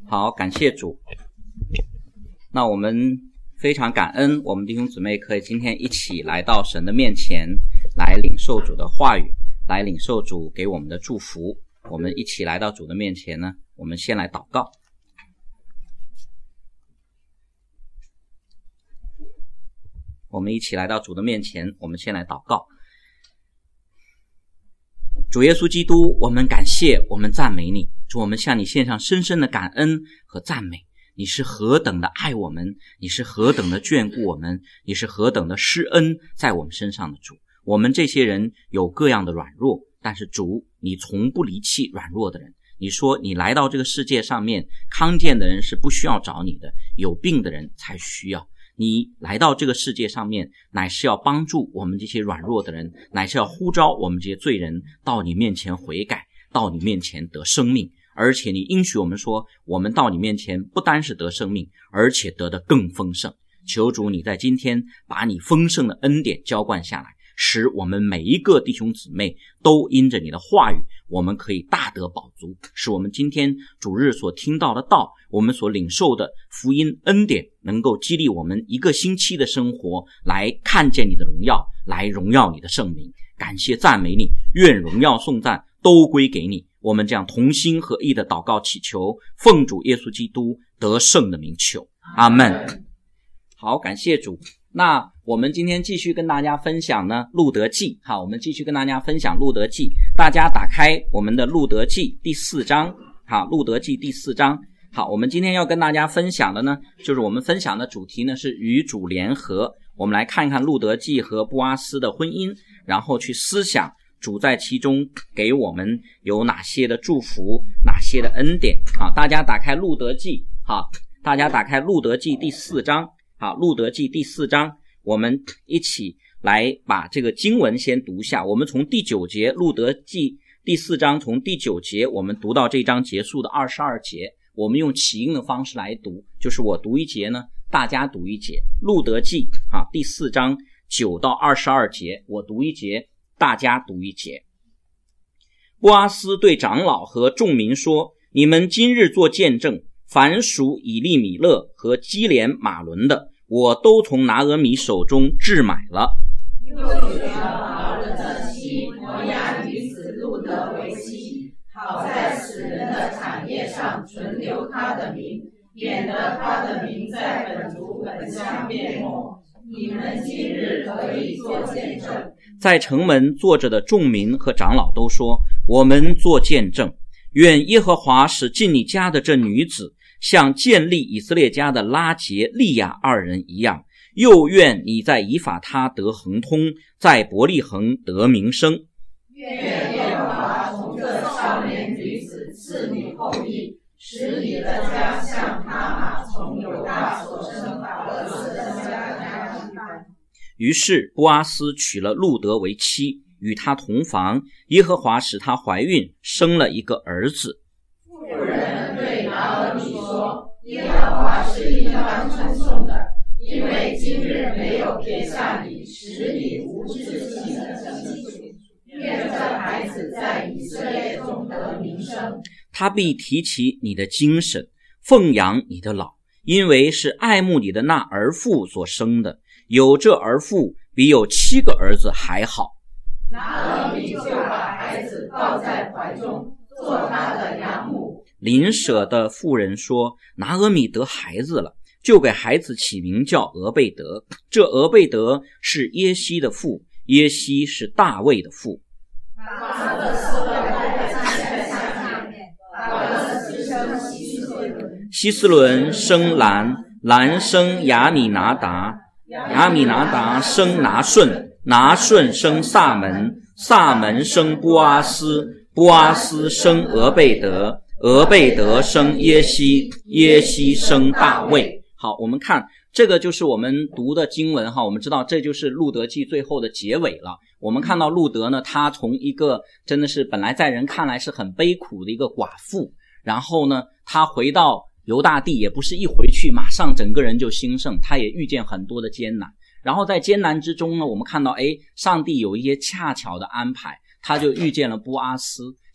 好，感谢主。那我们非常感恩我们弟兄姊妹可以今天一起来到神的面前，来领受主的话语，来领受主给我们的祝福。我们一起来到主的面前呢，我们先来祷告。我们一起来到主的面前，我们先来祷告。主耶稣基督，我们感谢，我们赞美你。主，我们向你献上深深的感恩和赞美。你是何等的爱我们，你是何等的眷顾我们，你是何等的施恩在我们身上的主。我们这些人有各样的软弱，但是主，你从不离弃软弱的人。你说你来到这个世界上面，康健的人是不需要找你的，有病的人才需要。你来到这个世界上面，乃是要帮助我们这些软弱的人，乃是要呼召我们这些罪人到你面前悔改，到你面前得生命。而且你应许我们说，我们到你面前不单是得生命，而且得的更丰盛。求主你在今天把你丰盛的恩典浇灌下来，使我们每一个弟兄姊妹都因着你的话语，我们可以大得饱足，使我们今天主日所听到的道，我们所领受的福音恩典，能够激励我们一个星期的生活，来看见你的荣耀，来荣耀你的圣名。感谢赞美你，愿荣耀颂赞都归给你。我们这样同心合意的祷告祈求，奉主耶稣基督得胜的名求，阿们。好，感谢主。那我们今天继续跟大家分享呢路得记。好，我们继续跟大家分享路得记。大家打开我们的路得记第4章。好，路得记第4章。好，我们今天要跟大家分享的呢，就是我们分享的主题呢是与主联合。我们来看看路得记和波阿斯的婚姻，然后去思想主在其中给我们有哪些的祝福，哪些的恩典。好，大家打开路得记。好，大家打开路得记第4章。好，路得记第4章，我们一起来把这个经文先读一下。我们从第9节，路得记第4章从第9节我们读到这章结束的22节，我们用起音的方式来读，就是我读一节呢，大家读一节。路得记第4章9到22节，我读一节，大家读一节。波阿斯对长老和众民说，你们今日做见证，凡属以利米勒和基连马伦的，我都从拿俄米手中置买了。 又娶了马伦的妻摩押女子路得为妻，好在死人的产业上存留他的名，免得他的名在本族本乡灭没。你们今日可以做见证。 在城门坐着的众民和长老都说，我们做见证，愿耶和华使进你家的这女子像建立以色列家的拉结利亚2人一样，又愿你在以法他得亨通，在伯利恒得名声。 愿耶和华从这少年女子赐你后裔，使你的家像他玛从犹大所生儿子的家一般。 于是波阿斯娶了路得为妻，与他同房，耶和华使她怀孕，生了一个儿子。 妇人对拿俄米说，耶和华是应当称颂的，因为今日没有撇下你，使你无窒息的生主。愿这孩子在以色列中得名声。 他必提起你的精神，奉养你的老，因为是爱慕你的那儿妇所生的，有这儿妇比有7个儿子还好。 拿俄米就把孩子抱在怀中，做他的养母。 邻舍的妇人说，拿俄米得孩子了，就给孩子起名叫俄贝德。这俄贝德是耶西的父，耶西是大卫的父。 他的4个儿子在下面，他的子生希斯伦， 希斯伦生兰，兰生亚米拿达，亚米拿达生拿顺，拿顺生撒门，撒门生波阿斯，波阿斯生俄贝德，俄贝德生耶西，耶西生大卫。好，我们看这个就是我们读的经文我们知道这就是路得记最后的结尾了。我们看到路得呢，他从一个真的是本来在人看来是很悲苦的一个寡妇，然后呢他回到犹大地，也不是一回去马上整个人就兴盛，他也遇见很多的艰难，然后在艰难之中呢，我们看到上帝有一些恰巧的安排，他就遇见了波阿斯。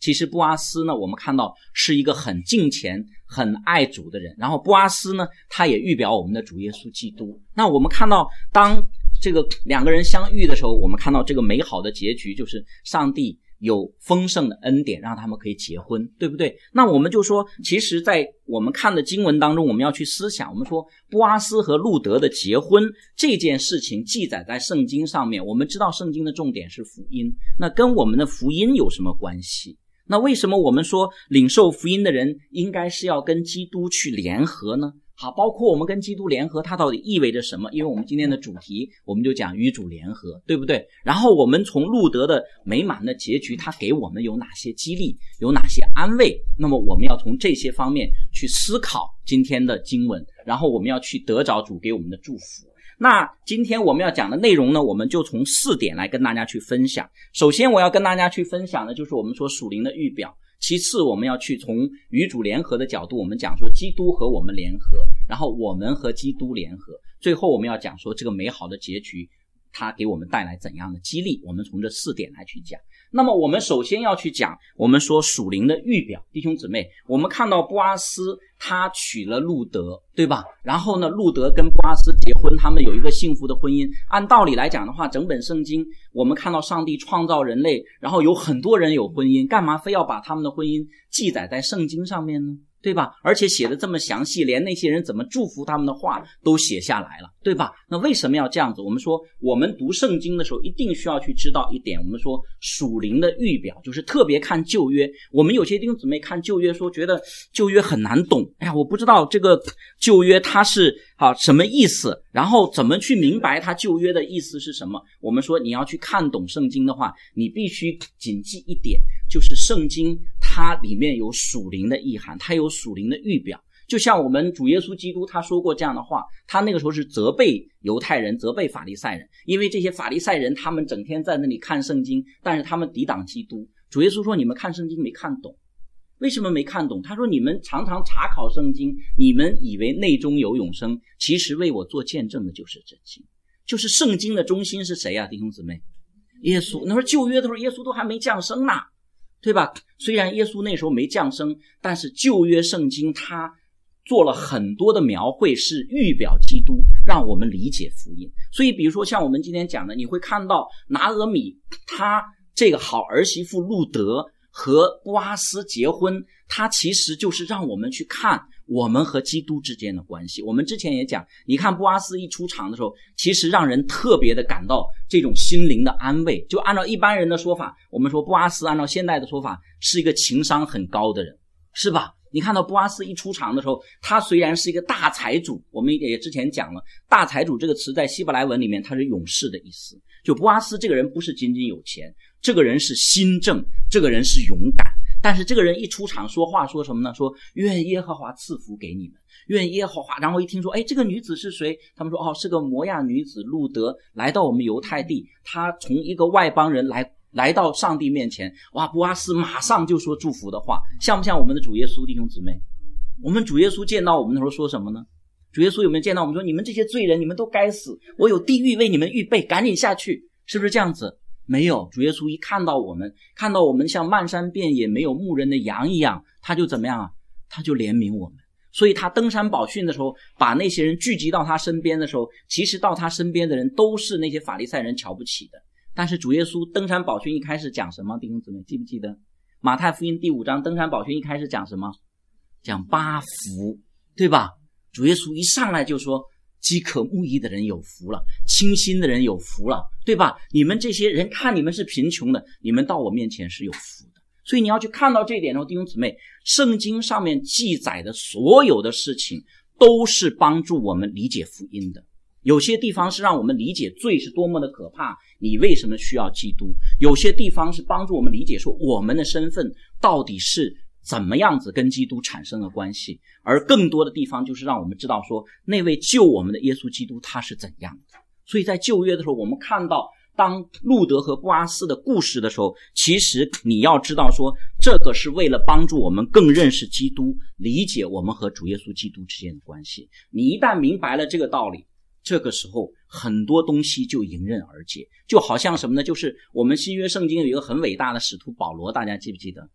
其实波阿斯呢，我们看到是一个很敬虔很爱主的人，然后波阿斯呢，他也预表我们的主耶稣基督。那我们看到当这个两个人相遇的时候，我们看到这个美好的结局，就是上帝有丰盛的恩典让他们可以结婚，对不对？那我们就说，其实在我们看的经文当中，我们要去思想，我们说波阿斯和路德的结婚这件事情记载在圣经上面，我们知道圣经的重点是福音，那跟我们的福音有什么关系？那为什么我们说领受福音的人应该是要跟基督去联合呢？好，包括我们跟基督联合，它到底意味着什么？因为我们今天的主题，我们就讲与主联合，对不对？然后我们从路德的美满的结局，它给我们有哪些激励，有哪些安慰？那么我们要从这些方面去思考今天的经文，然后我们要去得着主给我们的祝福。那今天我们要讲的内容呢，我们就从4点来跟大家去分享。首先我要跟大家去分享的就是我们说属灵的预表，其次我们要去从与主联合的角度，我们讲说基督和我们联合，然后我们和基督联合，最后我们要讲说这个美好的结局它给我们带来怎样的激励，我们从这4点来去讲。那么我们首先要去讲我们说属灵的预表。弟兄姊妹，我们看到波阿斯他娶了路德，对吧？然后呢，路德跟波阿斯结婚，他们有一个幸福的婚姻。按道理来讲的话，整本圣经我们看到上帝创造人类，然后有很多人有婚姻，干嘛非要把他们的婚姻记载在圣经上面呢？对吧？而且写的这么详细，连那些人怎么祝福他们的话都写下来了，对吧？那为什么要这样子？我们说我们读圣经的时候一定需要去知道一点，我们说属灵的预表，就是特别看旧约。我们有些弟兄姊妹看旧约说觉得旧约很难懂，哎呀，我不知道这个旧约它是什么意思，然后怎么去明白它旧约的意思是什么。我们说你要去看懂圣经的话，你必须谨记一点，就是圣经它里面有属灵的意涵，它有属灵的预表。就像我们主耶稣基督他说过这样的话，他那个时候是责备犹太人，责备法利赛人，因为这些法利赛人他们整天在那里看圣经，但是他们抵挡基督。主耶稣说，你们看圣经没看懂。为什么没看懂？他说，你们常常查考圣经，你们以为内中有永生，其实为我做见证的就是这经。就是圣经的中心是谁啊，弟兄姊妹？耶稣。那时候旧约的时候耶稣都还没降生呢，对吧？虽然耶稣那时候没降生，但是旧约圣经它做了很多的描绘，是预表基督，让我们理解福音。所以比如说像我们今天讲的，你会看到拿俄米他这个好儿媳妇路德和波阿斯结婚，他其实就是让我们去看我们和基督之间的关系。我们之前也讲，你看波阿斯一出场的时候，其实让人特别的感到这种心灵的安慰。就按照一般人的说法，我们说波阿斯按照现代的说法是一个情商很高的人，是吧？你看到波阿斯一出场的时候，他虽然是一个大财主，我们也之前讲了，大财主这个词在希伯来文里面它是勇士的意思。就波阿斯这个人不是仅仅有钱，这个人是心正，这个人是勇敢。但是这个人一出场说话说什么呢？说愿耶和华赐福给你们，愿耶和华。然后一听说，哎，这个女子是谁？他们说，哦，是个摩亚女子路德，来到我们犹太地，她从一个外邦人来到上帝面前。哇，波阿斯马上就说祝福的话，像不像我们的主耶稣？弟兄姊妹，我们主耶稣见到我们的时候说什么呢？主耶稣有没有见到我们说，你们这些罪人，你们都该死，我有地狱为你们预备，赶紧下去，是不是这样子？没有，主耶稣一看到我们像漫山遍野没有牧人的羊一样，他就怎么样啊？他就怜悯我们。所以他登山宝训的时候，把那些人聚集到他身边的时候，其实到他身边的人都是那些法利赛人瞧不起的。但是主耶稣登山宝训一开始讲什么？弟兄姊妹记不记得？马太福音第5章登山宝训一开始讲什么？讲8福，对吧？主耶稣一上来就说，饥渴慕义的人有福了，清心的人有福了，对吧？你们这些人看你们是贫穷的，你们到我面前是有福的。所以你要去看到这一点弟兄姊妹，圣经上面记载的所有的事情都是帮助我们理解福音的。有些地方是让我们理解罪是多么的可怕，你为什么需要基督？有些地方是帮助我们理解说我们的身份到底是怎么样子跟基督产生了关系，而更多的地方就是让我们知道说那位救我们的耶稣基督他是怎样的。所以在旧约的时候，我们看到当路德和波阿斯的故事的时候，其实你要知道说这个是为了帮助我们更认识基督，理解我们和主耶稣基督之间的关系。你一旦明白了这个道理，这个时候很多东西就迎刃而解。就好像什么呢？就是我们新约圣经有一个很伟大的使徒保罗，大家记不记得？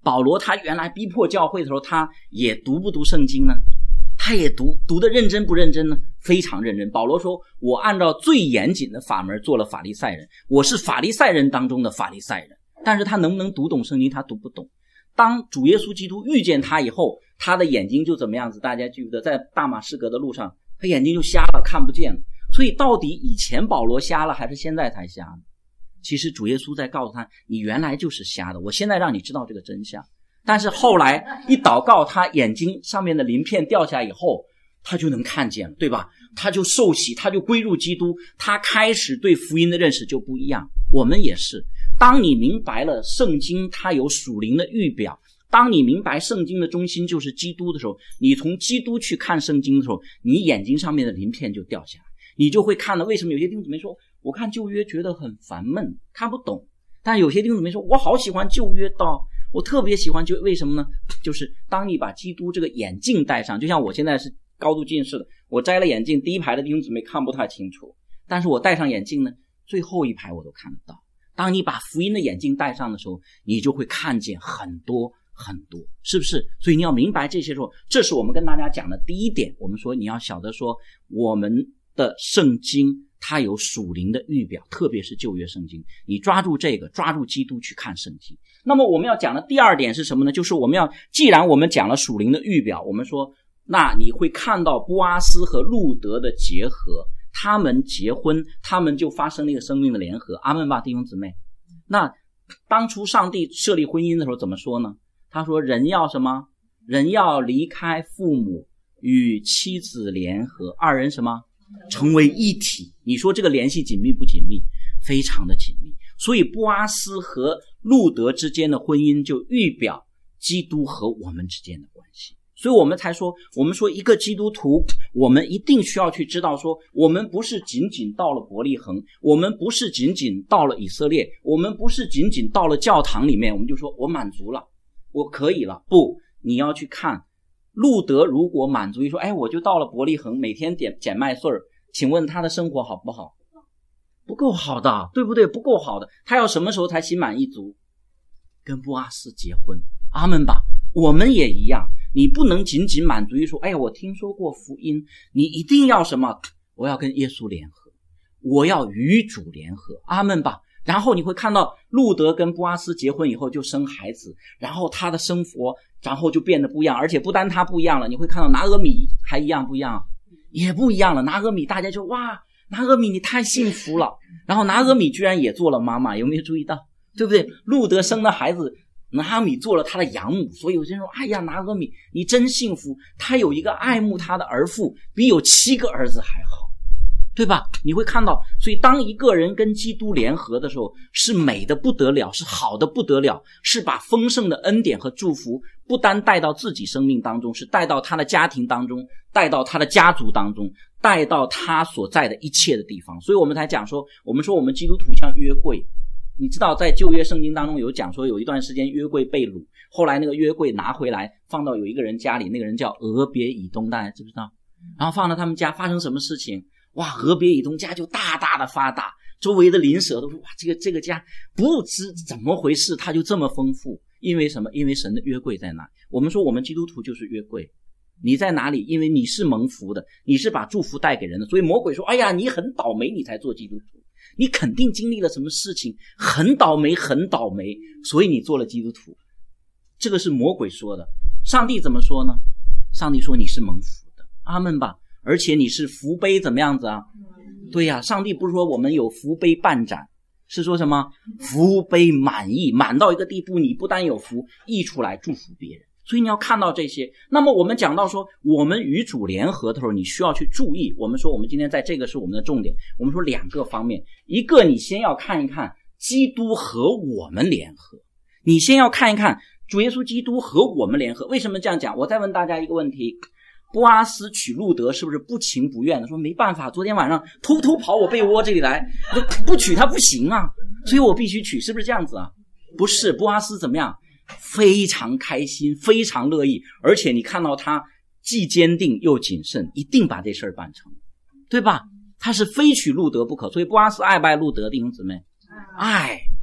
保罗他原来逼迫教会的时候，他也读不读圣经呢？他也读得认真不认真呢？非常认真。保罗说，我按照最严谨的法门做了法利赛人，我是法利赛人当中的法利赛人。但是他能不能读懂圣经？他读不懂。当主耶稣基督遇见他以后，他的眼睛就怎么样子？大家记得在大马士革的路上，他眼睛就瞎了，看不见了。所以到底以前保罗瞎了还是现在才瞎呢？其实主耶稣在告诉他，你原来就是瞎的，我现在让你知道这个真相。但是后来一祷告，他眼睛上面的鳞片掉下以后，他就能看见了，对吧？他就受洗，他就归入基督，他开始对福音的认识就不一样。我们也是，当你明白了圣经它有属灵的预表，当你明白圣经的中心就是基督的时候，你从基督去看圣经的时候，你眼睛上面的鳞片就掉下来，你就会看到为什么有些弟兄姊妹说我看旧约觉得很烦闷，看不懂。但有些弟兄姊妹说我好喜欢旧约的，我特别喜欢旧约，为什么呢？就是当你把基督这个眼镜戴上，就像我现在是高度近视的，我摘了眼镜，第一排的弟兄姊妹看不太清楚，但是我戴上眼镜呢，最后一排我都看得到。当你把福音的眼镜戴上的时候，你就会看见很多很多，是不是？所以你要明白这些时候，这是我们跟大家讲的第一点。我们说你要晓得说，我们的圣经它有属灵的预表，特别是旧约圣经，你抓住这个，抓住基督去看圣经。那么我们要讲的第二点是什么呢？就是我们要，既然我们讲了属灵的预表，我们说那你会看到波阿斯和路德的结合，他们结婚，他们就发生了一个生命的联合。阿们吧，弟兄姊妹。那当初上帝设立婚姻的时候怎么说呢？他说人要什么？人要离开父母，与妻子联合，二人什么？成为一体。你说这个联系紧密不紧密？非常的紧密。所以波阿斯和路德之间的婚姻就预表基督和我们之间的关系。所以我们才说，我们说一个基督徒，我们一定需要去知道说，我们不是仅仅到了伯利恒，我们不是仅仅到了以色列，我们不是仅仅到了教堂里面，我们就说我满足了，我可以了。不，你要去看路德，如果满足于说，我就到了伯利恒，每天捡麦穗儿，请问他的生活好不好？不够好的，对不对？不够好的。他要什么时候才心满意足？跟波阿斯结婚。阿们吧。我们也一样，你不能仅仅满足于说，我听说过福音，你一定要什么？我要跟耶稣联合，我要与主联合。阿们吧。然后你会看到路德跟波阿斯结婚以后就生孩子，然后他的生活然后就变得不一样，而且不单他不一样了，你会看到拿俄米还一样不一样？也不一样了。拿俄米大家就哇，拿俄米你太幸福了，然后拿俄米居然也做了妈妈，有没有注意到？对不对？路德生的孩子拿俄米做了他的养母，所以有些人说，拿俄米你真幸福，他有一个爱慕他的儿妇，比有7个儿子还好，对吧？你会看到，所以当一个人跟基督联合的时候，是美的不得了，是好的不得了，是把丰盛的恩典和祝福不单带到自己生命当中，是带到他的家庭当中，带到他的家族当中，带到他所在的一切的地方。所以我们才讲说，我们基督徒像约柜。你知道在旧约圣经当中有讲说，有一段时间约柜被掳，后来那个约柜拿回来放到有一个人家里，那个人叫俄别以东，大家知不知道？然后放到他们家，发生什么事情？哇，俄别以东家就大大的发达，周围的邻舍都说，哇，这个家不知怎么回事，他就这么丰富。因为什么？因为神的约柜在哪？我们说我们基督徒就是约柜。你在哪里？因为你是蒙福的，你是把祝福带给人的。所以魔鬼说，你很倒霉，你才做基督徒，你肯定经历了什么事情，很倒霉很倒霉，所以你做了基督徒。这个是魔鬼说的。上帝怎么说呢？上帝说你是蒙福的。阿们吧。而且你是福杯怎么样子啊？对呀，上帝不是说我们有福杯半盏，是说什么？福杯满溢，满到一个地步，你不单有福，溢出来祝福别人。所以你要看到这些。那么我们讲到说，我们与主联合的时候，你需要去注意。我们说我们今天在这个是我们的重点。我们说2个方面，一个你先要看一看基督和我们联合，你先要看一看主耶稣基督和我们联合。为什么这样讲？我再问大家一个问题，波阿斯娶路德是不是不情不愿的？说没办法，昨天晚上偷偷跑我被窝这里来，不娶他不行啊，所以我必须娶，是不是这样子啊？不是，波阿斯怎么样？非常开心，非常乐意，而且你看到他既坚定又谨慎，一定把这事儿办成，对吧？他是非娶路德不可。所以波阿斯爱不爱路德，弟兄姊妹？爱。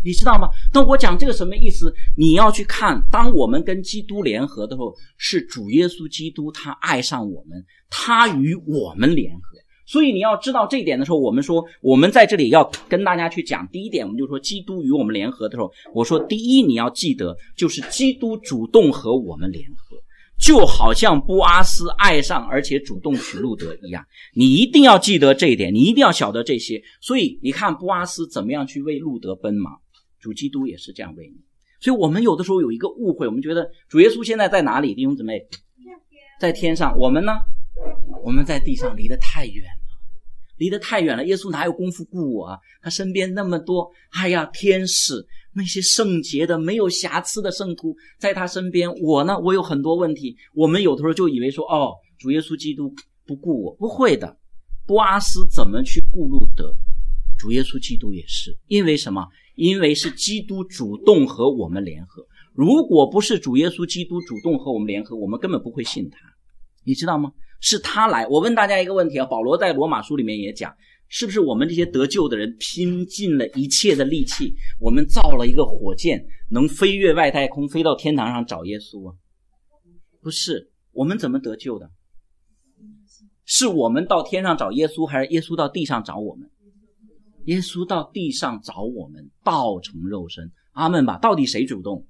你知道吗？但我讲这个什么意思？你要去看，当我们跟基督联合的时候，是主耶稣基督他爱上我们，他与我们联合。所以你要知道这一点的时候，我们说我们在这里要跟大家去讲第一点，我们就说基督与我们联合的时候，我说第一你要记得就是基督主动和我们联合，就好像波阿斯爱上而且主动娶路德一样，你一定要记得这一点，你一定要晓得这些。所以你看波阿斯怎么样去为路德奔忙，主基督也是这样为你。所以我们有的时候有一个误会，我们觉得主耶稣现在在哪里？弟兄姊妹，在天上，我们呢？我们在地上，离得太远了。耶稣哪有功夫顾我啊？他身边那么多天使，那些圣洁的没有瑕疵的圣徒在他身边，我呢，我有很多问题。我们有的时候就以为说主耶稣基督不顾我，不会的。波阿斯怎么去顾路德，主耶稣基督也是。因为什么？因为是基督主动和我们联合。如果不是主耶稣基督主动和我们联合，我们根本不会信他，你知道吗？是他来。我问大家一个问题啊，保罗在罗马书里面也讲，是不是我们这些得救的人拼尽了一切的力气，我们造了一个火箭能飞越外太空飞到天堂上找耶稣啊？不是。我们怎么得救的？是我们到天上找耶稣，还是耶稣到地上找我们？耶稣到地上找我们，道成肉身。阿们吧。到底谁主动？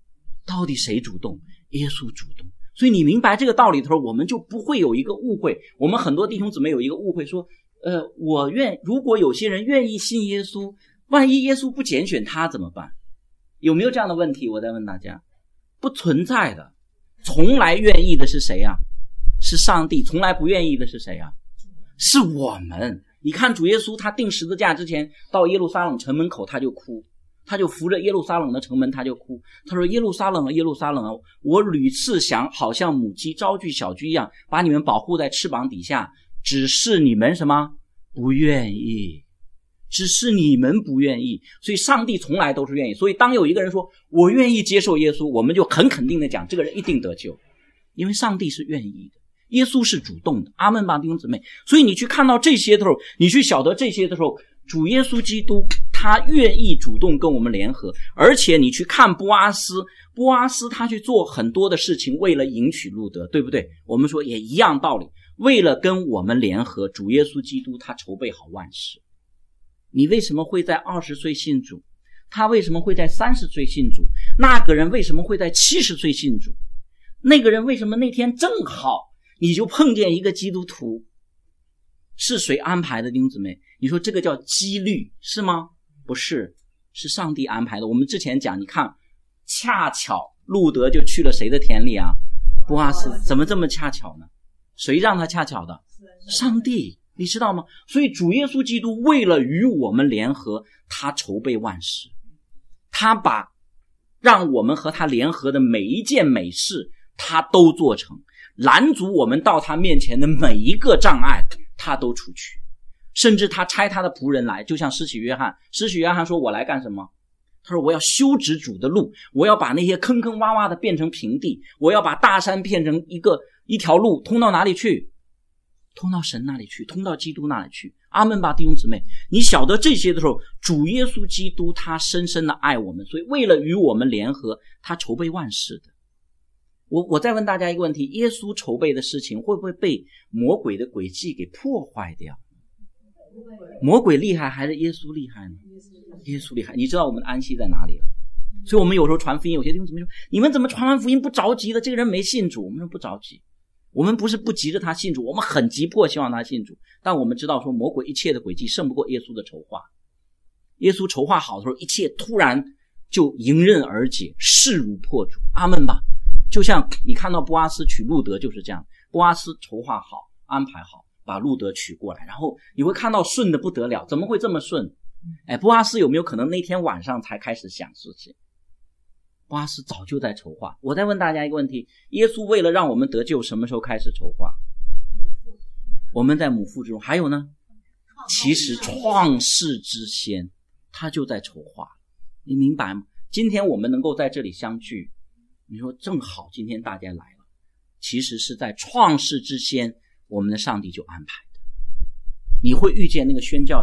耶稣主动。所以你明白这个道理的时候，我们就不会有一个误会。我们很多弟兄姊妹有一个误会，说如果有些人愿意信耶稣，万一耶稣不拣选他怎么办？有没有这样的问题？我在问大家，不存在的。从来愿意的是谁啊？是上帝。从来不愿意的是谁啊？是我们。你看主耶稣他钉十字架之前，到耶路撒冷城门口他就哭，他就扶着耶路撒冷的城门他就哭，他说耶路撒冷啊，耶路撒冷啊，我屡次想好像母鸡招聚小鸡一样把你们保护在翅膀底下，只是你们什么？不愿意。只是你们不愿意。所以上帝从来都是愿意。所以当有一个人说我愿意接受耶稣，我们就很肯定的讲这个人一定得救，因为上帝是愿意的，耶稣是主动的。阿们吧，弟兄姊妹。所以你去看到这些的时候，你去晓得这些的时候，主耶稣基督他愿意主动跟我们联合。而且你去看波阿斯他去做很多的事情，为了迎娶路德，对不对？我们说也一样道理，为了跟我们联合，主耶稣基督他筹备好万事。你为什么会在20岁信主？他为什么会在30岁信主？那个人为什么会在70岁信主？那个人为什么那天正好你就碰见一个基督徒？是谁安排的，弟兄姊妹？你说这个叫几率是吗？不是，是上帝安排的。我们之前讲，你看恰巧路德就去了谁的田里啊？波阿斯。怎么这么恰巧呢？谁让他恰巧的？上帝。你知道吗？所以主耶稣基督为了与我们联合，他筹备万事，他把让我们和他联合的每一件美事他都做成，拦阻我们到他面前的每一个障碍他都除去。甚至他差他的仆人来，就像施洗约翰说我来干什么？他说我要修直主的路，我要把那些坑坑洼洼的变成平地，我要把大山变成一条路，通到哪里去？通到神那里去，通到基督那里去。阿们吧，弟兄姊妹。你晓得这些的时候，主耶稣基督他深深的爱我们，所以为了与我们联合，他筹备万事的。我再问大家一个问题，耶稣筹备的事情会不会被魔鬼的诡计给破坏掉？魔鬼厉害还是耶稣厉害呢？耶稣厉害。你知道我们的安息在哪里了？所以我们有时候传福音，有些弟兄姊妹说你们怎么传完福音不着急的？这个人没信主。我们说不着急，我们不是不急着他信主，我们很急迫希望他信主，但我们知道说魔鬼一切的诡计胜不过耶稣的筹划。耶稣筹划好的时候，一切突然就迎刃而解，势如破竹。阿们吧。就像你看到波阿斯娶路德就是这样，波阿斯筹划好安排好把路德娶过来，然后你会看到顺的不得了。怎么会这么顺？波阿斯有没有可能那天晚上才开始想事情？波阿斯早就在筹划。我再问大家一个问题，耶稣为了让我们得救什么时候开始筹划？我们在母腹之中。还有呢，其实创世之先他就在筹划。你明白吗？今天我们能够在这里相聚，你说正好今天大家来了，其实是在创世之先我们的上帝就安排的。你会遇见那个宣教士，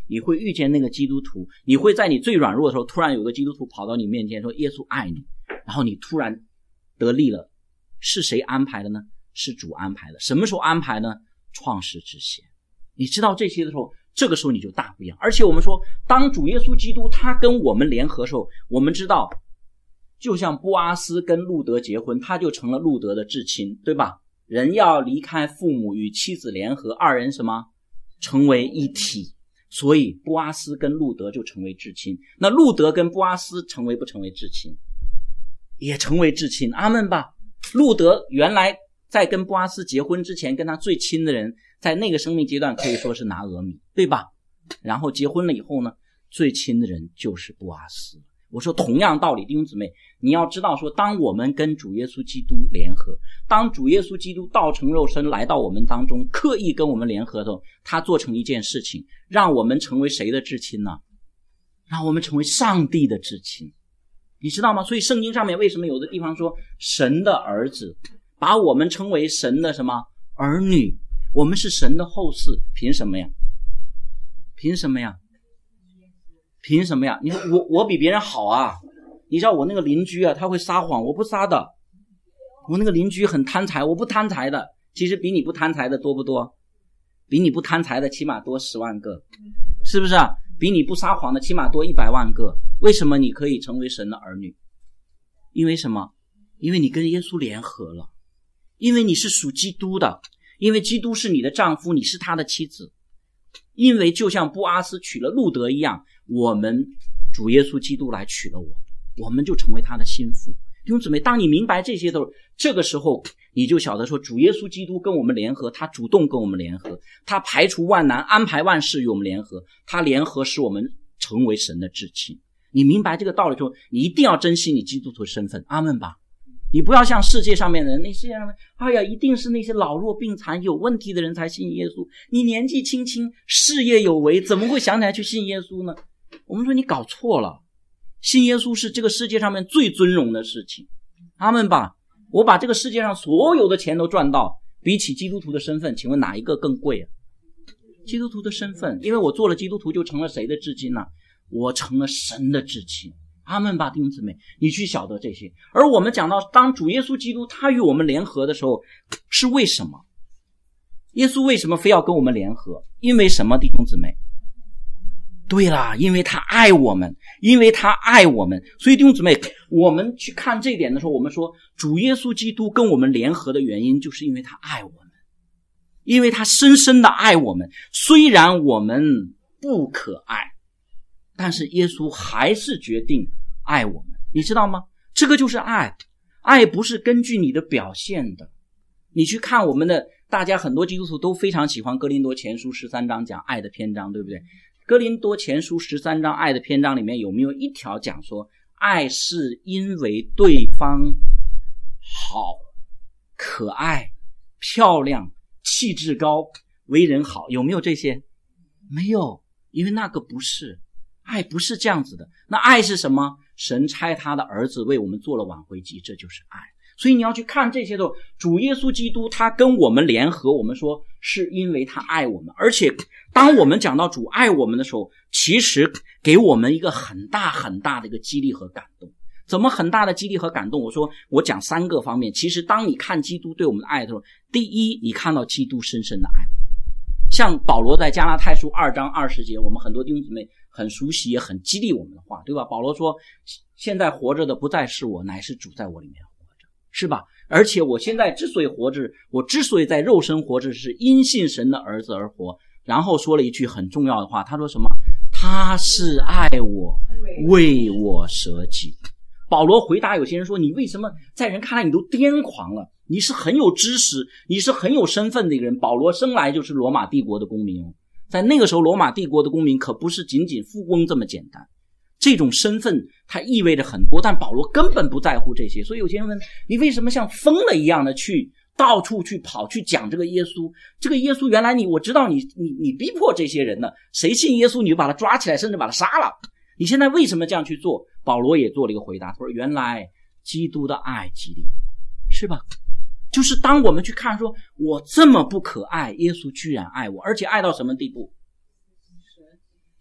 你会遇见那个基督徒，你会在你最软弱的时候，突然有个基督徒跑到你面前说耶稣爱你，然后你突然得力了。是谁安排的呢？是主安排的。什么时候安排呢？创世之前。你知道这些的时候，这个时候你就大不一样。而且我们说，当主耶稣基督他跟我们联合的时候，我们知道就像波阿斯跟路德结婚，他就成了路德的至亲，对吧？人要离开父母与妻子联合，二人什么？成为一体。所以波阿斯跟路德就成为至亲。那路德跟波阿斯成为不成为至亲？也成为至亲，阿们吧。路德原来在跟波阿斯结婚之前，跟他最亲的人，在那个生命阶段可以说是拿俄米，对吧？然后结婚了以后呢，最亲的人就是波阿斯。我说同样道理，弟兄姊妹，你要知道说，当我们跟主耶稣基督联合，当主耶稣基督道成肉身来到我们当中，刻意跟我们联合的时候，他做成一件事情，让我们成为谁的至亲呢？让我们成为上帝的至亲。你知道吗？所以圣经上面为什么有的地方说神的儿子，把我们称为神的什么儿女？我们是神的后嗣，凭什么呀？凭什么呀？凭什么呀？你说我比别人好啊？你知道我那个邻居啊，他会撒谎，我不撒的。我那个邻居很贪财，我不贪财的。其实比你不贪财的多不多？比你不贪财的起码多10万个，是不是啊？比你不撒谎的起码多100万个。为什么你可以成为神的儿女？因为什么？因为你跟耶稣联合了，因为你是属基督的，因为基督是你的丈夫，你是他的妻子。因为就像波阿斯娶了路德一样，我们主耶稣基督来娶了我们就成为他的心腹。弟兄姊妹，当你明白这些的时候，这个时候你就晓得说，主耶稣基督跟我们联合，他主动跟我们联合，他排除万难，安排万事与我们联合，他联合使我们成为神的至亲。你明白这个道理之后，你一定要珍惜你基督徒的身份，阿们吧。你不要像世界上面的人，那世界上面，哎呀，一定是那些老弱病残有问题的人才信耶稣，你年纪轻轻事业有为，怎么会想起来去信耶稣呢？我们说你搞错了，信耶稣是这个世界上面最尊荣的事情，阿们吧。我把这个世界上所有的钱都赚到，比起基督徒的身份，请问哪一个更贵啊？基督徒的身份，因为我做了基督徒就成了谁的至亲呢？我成了神的至亲，阿们吧，弟兄姊妹，你去晓得这些。而我们讲到当主耶稣基督他与我们联合的时候，是为什么？耶稣为什么非要跟我们联合？因为什么，弟兄姊妹？对啦，因为他爱我们，因为他爱我们。所以弟兄姊妹，我们去看这一点的时候，我们说主耶稣基督跟我们联合的原因，就是因为他爱我们，因为他深深的爱我们。虽然我们不可爱，但是耶稣还是决定爱我们，你知道吗？这个就是爱。爱不是根据你的表现的。你去看我们的，大家很多基督徒都非常喜欢哥林多前书13章讲爱的篇章，对不对？哥林多前书13章爱的篇章里面有没有一条讲说，爱是因为对方好、可爱、漂亮、气质高、为人好，有没有这些？没有，因为那个不是爱，不是这样子的。那爱是什么？神差他的儿子为我们做了挽回祭，这就是爱。所以你要去看这些的时候，主耶稣基督他跟我们联合，我们说是因为他爱我们。而且当我们讲到主爱我们的时候，其实给我们一个很大很大的一个激励和感动。怎么很大的激励和感动？我说我讲3个方面。其实当你看基督对我们的爱的时候，第一，你看到基督深深的爱我们。像保罗在加拉太书2章20节，我们很多弟兄姊妹很熟悉也很激励我们的话，对吧？保罗说，现在活着的不再是我，乃是主在我里面活着，是吧？而且我现在之所以活着，我之所以在肉身活着，是因信神的儿子而活。然后说了一句很重要的话，他说什么？他是爱我，为我舍己。保罗回答有些人说，你为什么在人看来你都癫狂了？你是很有知识，你是很有身份的一个人。保罗生来就是罗马帝国的公民，在那个时候罗马帝国的公民可不是仅仅富翁这么简单，这种身份它意味着很多，但保罗根本不在乎这些。所以有些人问，你为什么像疯了一样的去到处去跑去讲这个耶稣？这个耶稣原来我知道你逼迫这些人呢，谁信耶稣你就把他抓起来，甚至把他杀了。你现在为什么这样去做？保罗也做了一个回答，他说原来基督的爱激励我，是吧？就是当我们去看说我这么不可爱，耶稣居然爱我，而且爱到什么地步？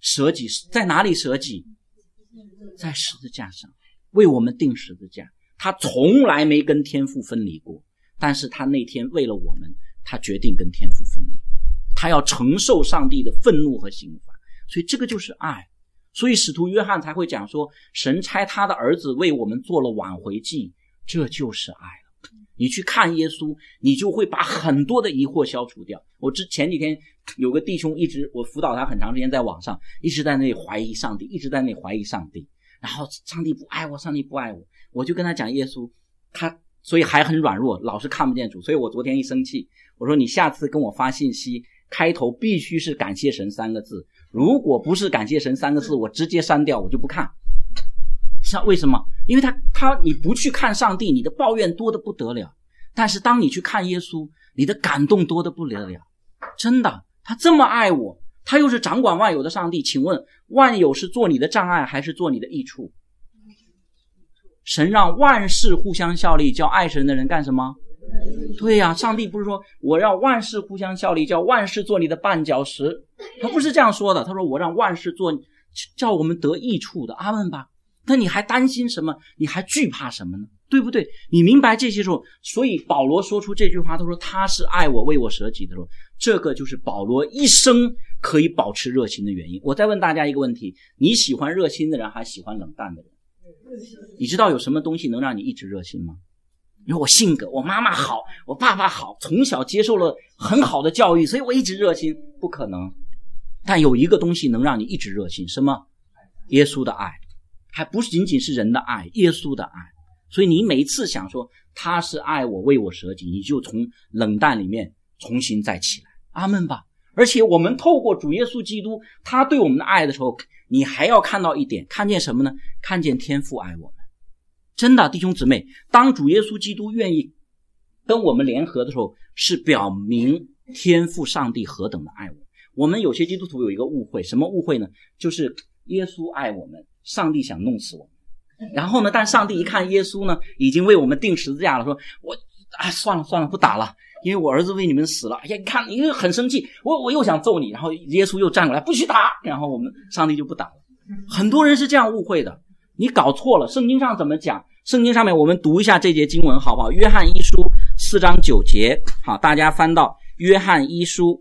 舍己，在哪里舍己？在十字架上为我们钉十字架。他从来没跟天父分离过，但是他那天为了我们，他决定跟天父分离，他要承受上帝的愤怒和刑罚。所以这个就是爱。所以使徒约翰才会讲说，神差他的儿子为我们做了挽回祭，这就是爱了。你去看耶稣，你就会把很多的疑惑消除掉。我前几天有个弟兄我辅导他很长时间，在网上一直在那里怀疑上帝，一直在那里怀疑上帝，然后上帝不爱我，上帝不爱我。我就跟他讲耶稣，所以还很软弱，老是看不见主。所以我昨天一生气，我说你下次跟我发信息，开头必须是感谢神3个字，如果不是感谢神3个字，我直接删掉，我就不看。为什么？因为你不去看上帝，你的抱怨多得不得了，但是当你去看耶稣，你的感动多得不得了。真的，他这么爱我，他又是掌管万有的上帝，请问万有是做你的障碍还是做你的益处？神让万事互相效力，叫爱神的人干什么？对呀，上帝不是说我让万事互相效力，叫万事做你的绊脚石，他不是这样说的。他说我让万事做，叫我们得益处的。阿们吧。那你还担心什么？你还惧怕什么呢？对不对？你明白这些时候，所以保罗说出这句话，他说他是爱我，为我舍己的时候，这个就是保罗一生可以保持热心的原因。我再问大家一个问题，你喜欢热心的人还喜欢冷淡的人？你知道有什么东西能让你一直热心吗？因为我性格，我妈妈好，我爸爸好，从小接受了很好的教育，所以我一直热心，不可能。但有一个东西能让你一直热心，什么？耶稣的爱，还不仅仅是人的爱，耶稣的爱。所以你每一次想说他是爱我，为我舍己，你就从冷淡里面重新再起来。阿们吧。而且我们透过主耶稣基督他对我们的爱的时候，你还要看到一点，看见什么呢？看见天父爱我们。真的弟兄姊妹，当主耶稣基督愿意跟我们联合的时候，是表明天父上帝何等的爱我们。我们有些基督徒有一个误会，什么误会呢？就是耶稣爱我们，上帝想弄死我们。然后呢，但上帝一看耶稣呢已经为我们钉十字架了，说算了不打了，因为我儿子为你们死了。哎呀，你看你很生气，我又想揍你，然后耶稣又站过来，不许打，然后上帝就不打了。很多人是这样误会的，你搞错了。圣经上怎么讲？圣经上面我们读一下这节经文好不好？约翰一书4章9节。好，大家翻到约翰一书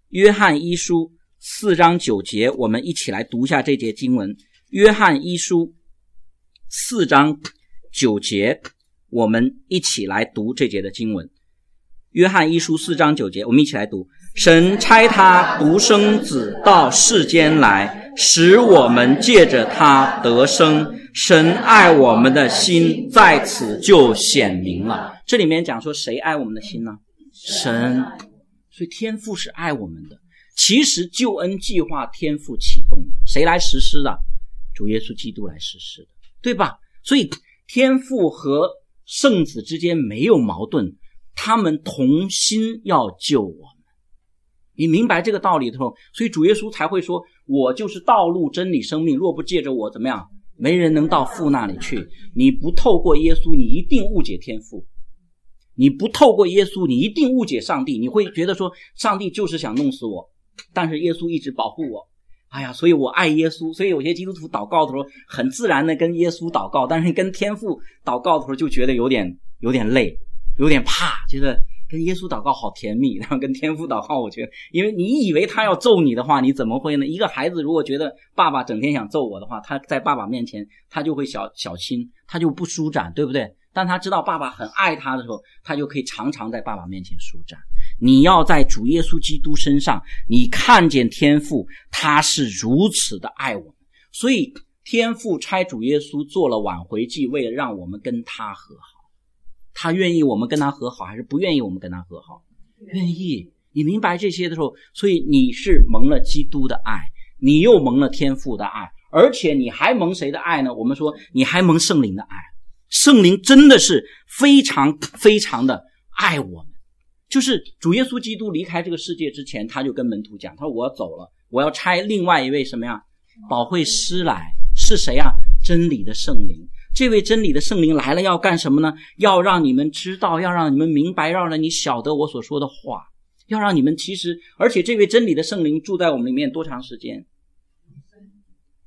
4章9节，我们一起来读一下这节经文。约翰一书4章9节，我们一起来读这节的经文。约翰一书4章9节，我们一起来读。神差他独生子到世间来，使我们借着他得生。神爱我们的心在此就显明了。这里面讲说谁爱我们的心呢？神。所以天父是爱我们的。其实救恩计划天父启动的，谁来实施的？主耶稣基督来实施的，对吧？所以天父和圣子之间没有矛盾，他们同心要救我们。你明白这个道理的时候，所以主耶稣才会说，我就是道路真理生命，若不借着我怎么样，没人能到父那里去。你不透过耶稣，你一定误解天父。你不透过耶稣，你一定误解上帝。你会觉得说上帝就是想弄死我，但是耶稣一直保护我。哎呀，所以我爱耶稣。所以有些基督徒祷告的时候很自然的跟耶稣祷告，但是跟天父祷告的时候就觉得有点累，有点怕，觉得跟耶稣祷告好甜蜜，然后跟天父祷告，我觉得因为你以为他要揍你的话，你怎么会呢？一个孩子如果觉得爸爸整天想揍我的话，他在爸爸面前他就会小心，他就不舒展，对不对？但他知道爸爸很爱他的时候，他就可以常常在爸爸面前舒展。你要在主耶稣基督身上，你看见天父他是如此的爱我们。所以天父差主耶稣做了挽回祭，为了让我们跟他和好。他愿意我们跟他和好还是不愿意我们跟他和好？愿意。你明白这些的时候，所以你是蒙了基督的爱，你又蒙了天父的爱，而且你还蒙谁的爱呢？我们说你还蒙圣灵的爱。圣灵真的是非常非常的爱我们。就是主耶稣基督离开这个世界之前，他就跟门徒讲，他说我要走了，我要差另外一位什么呀？保惠师来。是谁啊？真理的圣灵。这位真理的圣灵来了要干什么呢？要让你们知道，要让你们明白，要让你晓得我所说的话，要让你们而且这位真理的圣灵住在我们里面多长时间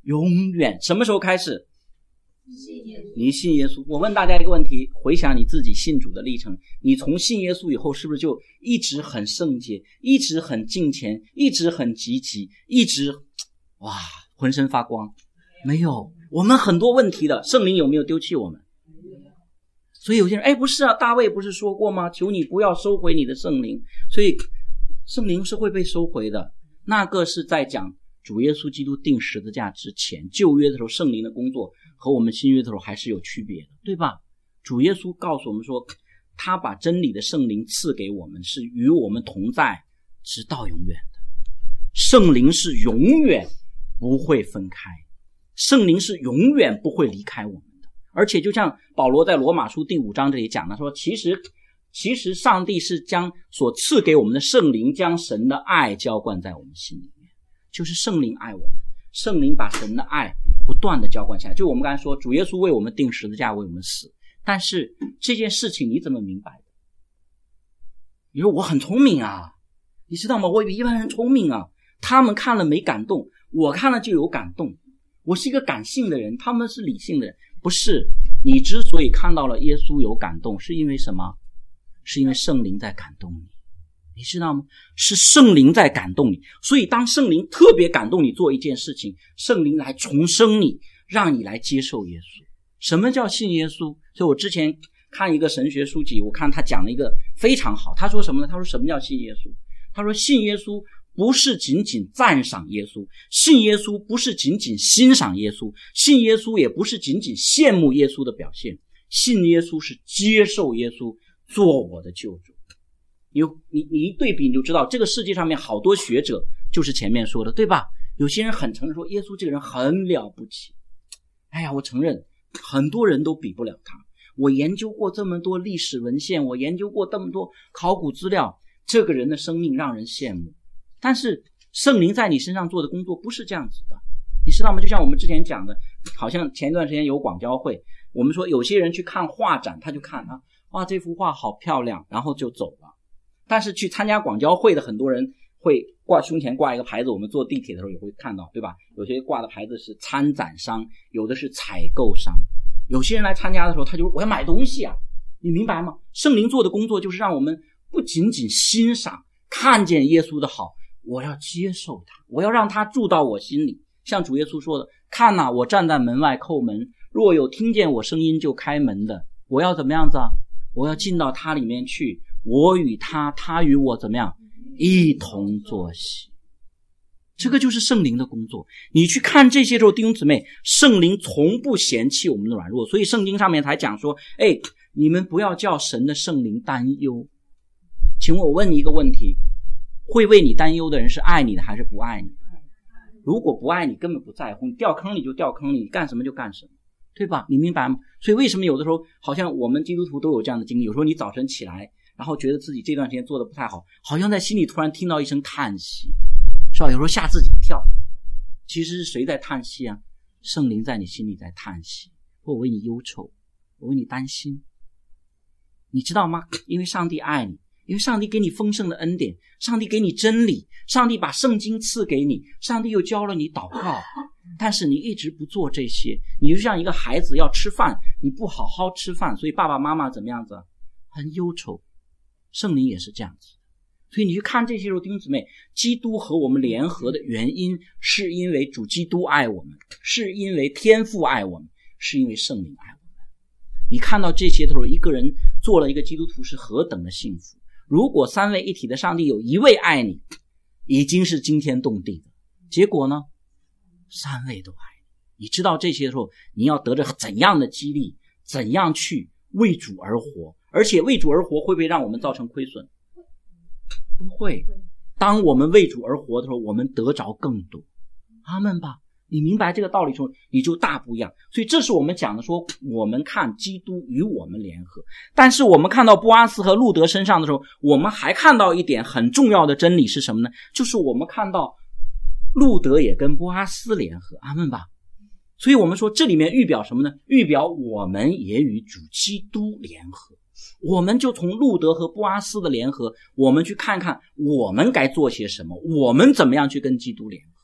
永远。什么时候开始？你信耶稣。我问大家一个问题，回想你自己信主的历程，你从信耶稣以后是不是就一直很圣洁，一直很敬虔，一直很积极，一直浑身发光？没有，我们很多问题的。圣灵有没有丢弃我们？所以有些人不是啊，大卫不是说过吗？求你不要收回你的圣灵。所以圣灵是会被收回的，那个是在讲主耶稣基督钉十字架之前，旧约的时候圣灵的工作和我们新约的时候还是有区别的，对吧？主耶稣告诉我们说，他把真理的圣灵赐给我们，是与我们同在直到永远的。圣灵是永远不会分开，圣灵是永远不会离开我们的。而且就像保罗在罗马书第5章这里讲的说，其实上帝是将所赐给我们的圣灵，将神的爱浇灌在我们心里面，就是圣灵爱我们，圣灵把神的爱不断的浇灌下来。就我们刚才说，主耶稣为我们钉十字架，为我们死，但是这件事情你怎么明白的？你说我很聪明啊，你知道吗？我比一般人聪明啊，他们看了没感动，我看了就有感动。我是一个感性的人，他们是理性的人。不是，你之所以看到了耶稣有感动，是因为什么？是因为圣灵在感动你，你知道吗？是圣灵在感动你。所以当圣灵特别感动你做一件事情，圣灵来重生你，让你来接受耶稣。什么叫信耶稣？所以我之前看一个神学书籍，我看他讲了一个非常好。他说什么呢？他说什么叫信耶稣？他说信耶稣不是仅仅赞赏耶稣，信耶稣不是仅仅欣赏耶稣，信耶稣也不是仅仅羡慕耶稣的表现，信耶稣是接受耶稣做我的救主。你一对比你就知道，这个世界上面好多学者就是前面说的，对吧？有些人很承认说耶稣这个人很了不起，我承认很多人都比不了他。我研究过这么多历史文献，我研究过这么多考古资料，这个人的生命让人羡慕。但是圣灵在你身上做的工作不是这样子的，你知道吗？就像我们之前讲的，好像前一段时间有广交会，我们说有些人去看画展，他就看这幅画好漂亮，然后就走了。但是去参加广交会的很多人会胸前挂一个牌子，我们坐地铁的时候也会看到，对吧？有些挂的牌子是参展商，有的是采购商。有些人来参加的时候，他就我要买东西啊，你明白吗？圣灵做的工作就是让我们不仅仅欣赏看见耶稣的好，我要接受他，我要让他住到我心里。像主耶稣说的，看哪，我站在门外叩门，若有听见我声音就开门的，我要怎么样子啊？我要进到他里面去，我与他，他与我怎么样？一同坐席。这个就是圣灵的工作。你去看这些时候，弟兄姊妹，圣灵从不嫌弃我们的软弱，所以圣经上面才讲说，你们不要叫神的圣灵担忧。请问我问你一个问题，会为你担忧的人是爱你的还是不爱你的？如果不爱你，根本不在乎，你掉坑里就掉坑里，你干什么就干什么，对吧？你明白吗？所以为什么有的时候好像我们基督徒都有这样的经历，有时候你早晨起来，然后觉得自己这段时间做的不太好，好像在心里突然听到一声叹息，是吧？有时候吓自己一跳。其实是谁在叹息啊？圣灵在你心里在叹息，我为你忧愁，我为你担心。你知道吗？因为上帝爱你，因为上帝给你丰盛的恩典，上帝给你真理，上帝把圣经赐给你，上帝又教了你祷告，但是你一直不做这些，你就像一个孩子要吃饭，你不好好吃饭，所以爸爸妈妈怎么样子？很忧愁。圣灵也是这样子。所以你去看这些时候，弟兄姊妹，基督和我们联合的原因是因为主基督爱我们，是因为天父爱我们，是因为圣灵爱我们。你看到这些的时候，一个人做了一个基督徒是何等的幸福。如果三位一体的上帝有一位爱你，已经是惊天动地的。结果呢，三位都爱你。你知道这些的时候，你要得着怎样的激励，怎样去为主而活，而且为主而活会不会让我们造成亏损？不会。当我们为主而活的时候，我们得着更多。阿们吧。你明白这个道理之后，你就大不一样。所以这是我们讲的说，我们看基督与我们联合。但是我们看到波阿斯和路德身上的时候，我们还看到一点很重要的真理是什么呢？就是我们看到路德也跟波阿斯联合。阿们吧。所以我们说这里面预表什么呢？预表我们也与主基督联合。我们就从路德和波阿斯的联合，我们去看看我们该做些什么，我们怎么样去跟基督联合。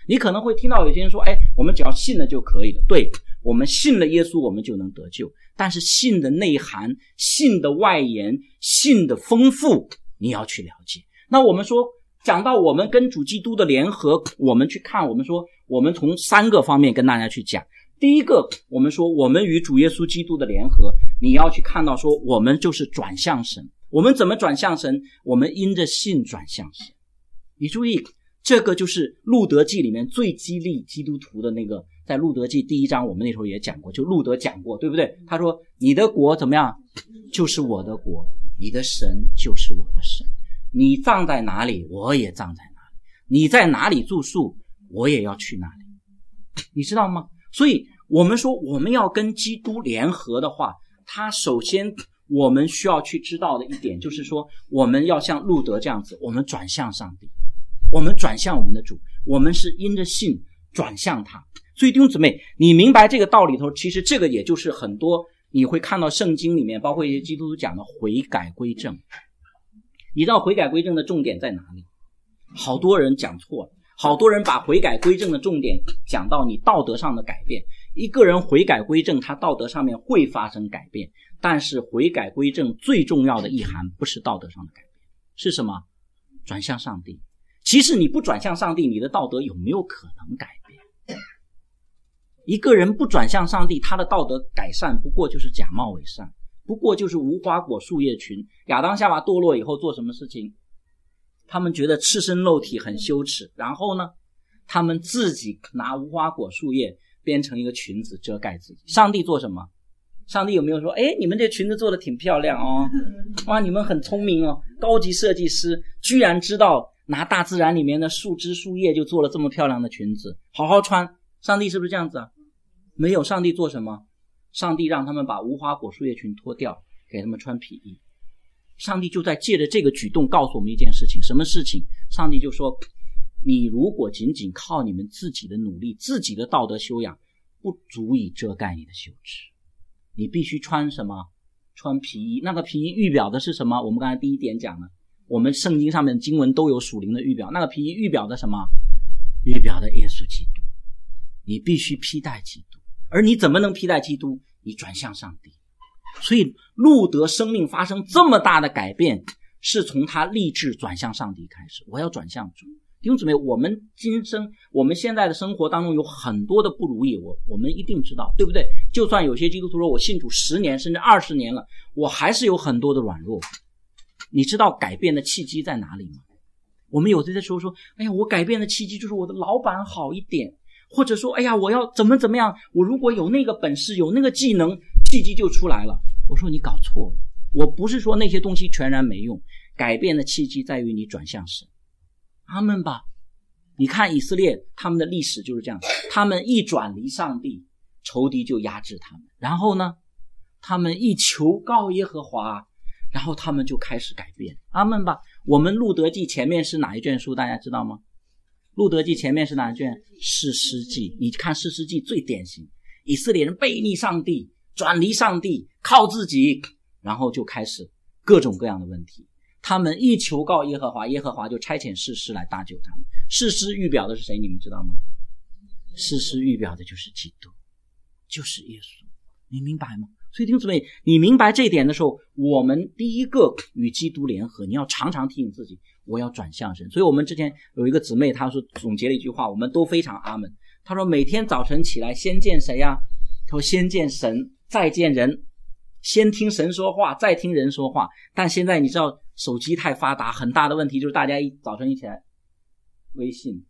你可能会听到有些人说，我们只要信了就可以了。对，我们信了耶稣我们就能得救，但是信的内涵、信的外延、信的丰富你要去了解。那我们说讲到我们跟主基督的联合，我们去看，我们说我们从3个方面跟大家去讲。第一个，我们说我们与主耶稣基督的联合，你要去看到说我们就是转向神。我们怎么转向神？我们因着信转向神。你注意，这个就是路德记里面最激励基督徒的那个，在路德记第1章我们那时候也讲过，就路德讲过，对不对？他说你的国怎么样？就是我的国，你的神就是我的神，你葬在哪里我也葬在哪里，你在哪里住宿我也要去哪里，你知道吗？所以我们说我们要跟基督联合的话，他首先我们需要去知道的一点就是说，我们要像路德这样子，我们转向上帝，我们转向我们的主，我们是因着信转向他。所以弟兄姊妹，你明白这个道理头，其实这个也就是很多你会看到圣经里面包括一些基督徒讲的悔改归正。你知道悔改归正的重点在哪里？好多人讲错了，好多人把悔改归正的重点讲到你道德上的改变。一个人悔改归正，他道德上面会发生改变，但是悔改归正最重要的意涵不是道德上的改变，是什么？转向上帝。其实你不转向上帝，你的道德有没有可能改变？一个人不转向上帝，他的道德改善不过就是假冒伪善，不过就是无花果树叶群。亚当夏娃堕落以后做什么事情？他们觉得赤身露体很羞耻，然后呢，他们自己拿无花果树叶编成一个裙子遮盖自己。上帝做什么？上帝有没有说，你们这裙子做得挺漂亮哦，哇，你们很聪明哦，高级设计师居然知道拿大自然里面的树枝树叶就做了这么漂亮的裙子，好好穿。上帝是不是这样子啊？没有。上帝做什么？上帝让他们把无花果树叶裙脱掉，给他们穿皮衣。上帝就在借着这个举动告诉我们一件事情。什么事情？上帝就说，你如果仅仅靠你们自己的努力，自己的道德修养，不足以遮盖你的羞耻。你必须穿什么？穿皮衣。那个皮衣预表的是什么？我们刚才第一点讲了，我们圣经上面的经文都有属灵的预表。那个皮衣预表的什么？预表的耶稣基督。你必须披戴基督。而你怎么能披戴基督？你转向上帝。所以路德生命发生这么大的改变，是从他立志转向上帝开始。我要转向主。弟兄姊妹，我们我们现在的生活当中有很多的不如意，我们一定知道，对不对？就算有些基督徒说我信主10年甚至20年了，我还是有很多的软弱。你知道改变的契机在哪里吗？我们有的时候说，我改变的契机就是我的老板好一点，或者说我要怎么样，我如果有那个本事有那个技能，契机就出来了。我说你搞错了，我不是说那些东西全然没用，改变的契机在于你转向神。阿们吧。你看以色列他们的历史就是这样，他们一转离上帝，仇敌就压制他们，然后呢，他们一求告耶和华，然后他们就开始改变。阿们吧。我们路德记前面是哪一卷书大家知道吗？路德记前面是哪一卷？士师记。你看士师记最典型，以色列人背逆上帝，转离上帝，靠自己，然后就开始各种各样的问题。他们一求告耶和华，耶和华就差遣士师来搭救他们。士师预表的是谁？你们知道吗？士师预表的就是基督，就是耶稣。你明白吗？所以弟兄姊妹，你明白这一点的时候，我们第一个与基督联合，你要常常提醒自己，我要转向神。所以我们之前有一个姊妹，她说总结了一句话，我们都非常阿们。她说每天早晨起来先见谁呀？她说先见神，再见人，先听神说话，再听人说话。但现在你知道手机太发达，很大的问题就是大家早晨一起来微信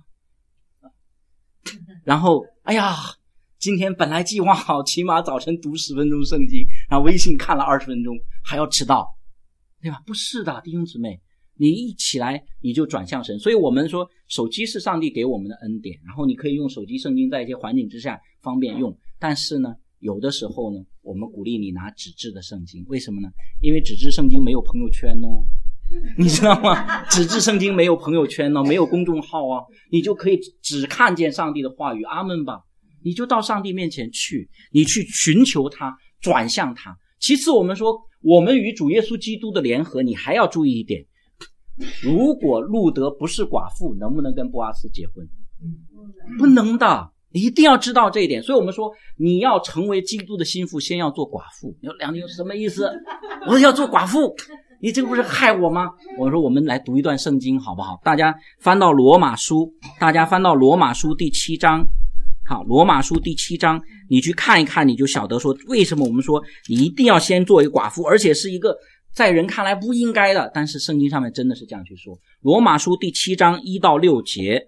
然后今天本来计划好起码早晨读10分钟圣经，然后微信看了20分钟，还要迟到，对吧？不是的，弟兄姊妹，你一起来你就转向神。所以我们说手机是上帝给我们的恩典，然后你可以用手机圣经在一些环境之下方便用，但是呢有的时候呢我们鼓励你拿纸质的圣经。为什么呢？因为纸质圣经没有朋友圈哦，你知道吗？纸质圣经没有朋友圈哦，没有公众号啊，你就可以只看见上帝的话语。阿们吧。你就到上帝面前去，你去寻求他，转向他。其次我们说我们与主耶稣基督的联合，你还要注意一点，如果路德不是寡妇，能不能跟波阿斯结婚？ 不能的，你一定要知道这一点。所以我们说你要成为基督的心腹，先要做寡妇。你说梁弟什么意思？我要做寡妇，你这个不是害我吗？我说我们来读一段圣经好不好？大家翻到罗马书第7章。好，罗马书第7章，你去看一看，你就晓得说为什么我们说你一定要先做一个寡妇，而且是一个在人看来不应该的，但是圣经上面真的是这样去说。罗马书第7章1到6节，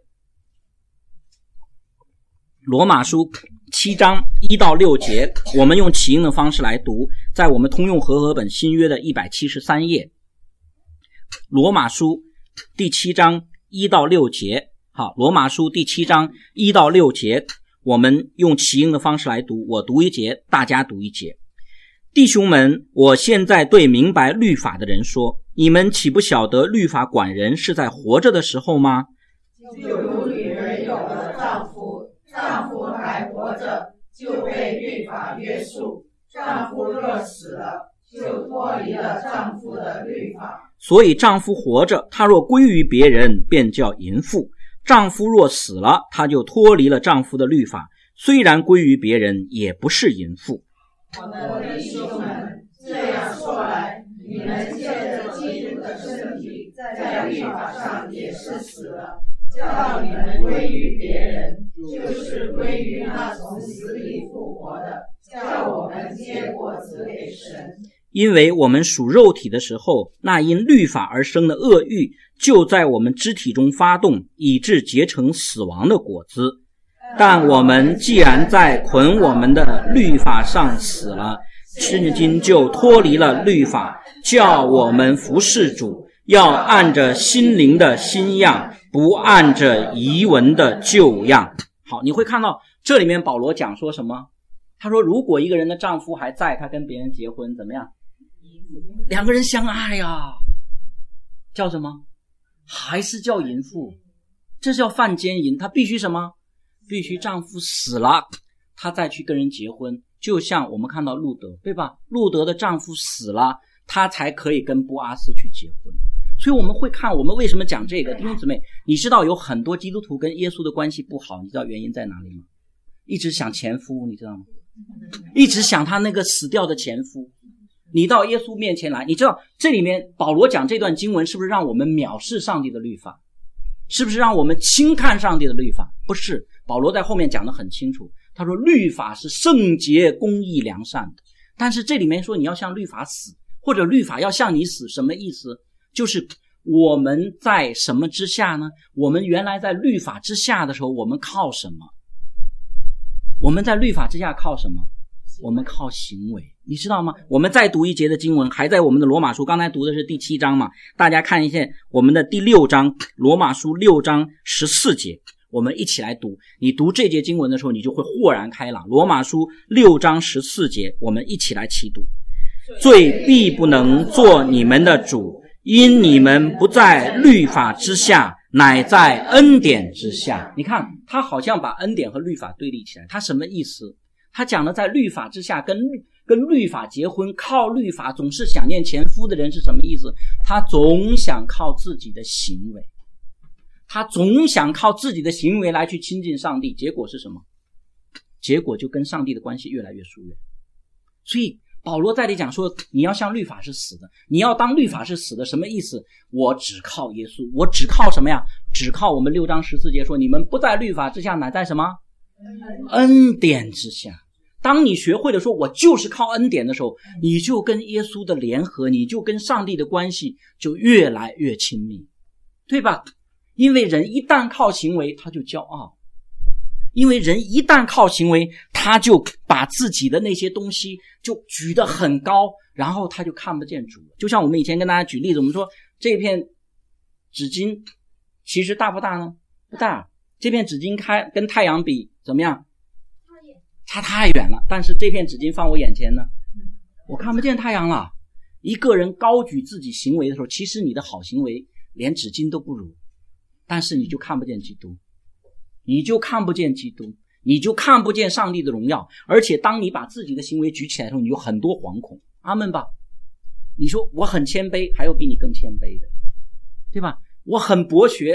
罗马书7章1到6节，我们用起音的方式来读，在我们通用和合本新约的173页。罗马书第7章1到6节，好，罗马书第7章1到6节，我们用起音的方式来读，我读一节，大家读一节。弟兄们，我现在对明白律法的人说，你们岂不晓得律法管人是在活着的时候吗？ 就如女人有了丈夫，丈夫还活着，就被律法约束，丈夫若死了，就脱离了丈夫的律法。 所以丈夫活着，他若归于别人，便叫淫妇；丈夫若死了，他就脱离了丈夫的律法，虽然归于别人，也不是淫妇。 我的弟兄们，这样说来，你们借着基督的身体，在律法上也是死了，叫你们归于别人，就是归于那从死里复活的，叫我们结果子给神。 因为我们属肉体的时候，那因律法而生的恶欲就在我们肢体中发动，以致结成死亡的果子。但我们既然在捆我们的律法上死了，至今就脱离了律法，叫我们服事主，要按着心灵的新样，不按着遗文的旧样。好，你会看到这里面保罗讲说什么？他说如果一个人的丈夫还在，他跟别人结婚怎么样？两个人相爱啊，叫什么？还是叫淫妇？这叫犯奸淫。他必须什么？必须丈夫死了，他再去跟人结婚。就像我们看到路德，对吧？路德的丈夫死了，他才可以跟波阿斯去结婚。所以我们会看，我们为什么讲这个？弟兄姊妹，你知道有很多基督徒跟耶稣的关系不好，你知道原因在哪里吗？一直想前夫，你知道吗？一直想他那个死掉的前夫。你到耶稣面前来，你知道这里面保罗讲这段经文是不是让我们藐视上帝的律法？是不是让我们轻看上帝的律法？不是，保罗在后面讲得很清楚，他说律法是圣洁、公义、良善的。但是这里面说你要向律法死，或者律法要向你死，什么意思？就是我们在什么之下呢？我们原来在律法之下的时候，我们靠什么？我们在律法之下靠什么？我们靠行为，你知道吗？我们再读一节的经文，还在我们的罗马书，刚才读的是第7章嘛，大家看一下我们的第6章，罗马书6章14节，我们一起来读。你读这节经文的时候，你就会豁然开朗。罗马书6章14节，我们一起来齐读。罪必不能做你们的主，因你们不在律法之下，乃在恩典之下。你看他好像把恩典和律法对立起来，他什么意思？他讲了在律法之下跟律法结婚，靠律法总是想念前夫的人是什么意思？他总想靠自己的行为，他总想靠自己的行为来去亲近上帝，结果是什么？结果就跟上帝的关系越来越疏远。所以保罗在这里讲说，你要向律法是死的，你要当律法是死的，什么意思？我只靠耶稣，我只靠什么呀？只靠我们6章14节说，你们不在律法之下，乃在什么？恩典之下。当你学会了说我就是靠恩典的时候，你就跟耶稣的联合，你就跟上帝的关系就越来越亲密，对吧？因为人一旦靠行为，他就骄傲；因为人一旦靠行为，他就把自己的那些东西就举得很高，然后他就看不见主。就像我们以前跟大家举例子，我们说这片纸巾其实大不大呢？不大。这片纸巾跟太阳比怎么样？差太远了。但是这片纸巾放我眼前呢，我看不见太阳了。一个人高举自己行为的时候，其实你的好行为连纸巾都不如，但是你就看不见基督，你就看不见基督，你就看不见上帝的荣耀。而且当你把自己的行为举起来的时候，你有很多惶恐。阿们吧。你说我很谦卑，还有比你更谦卑的，对吧？我很博学，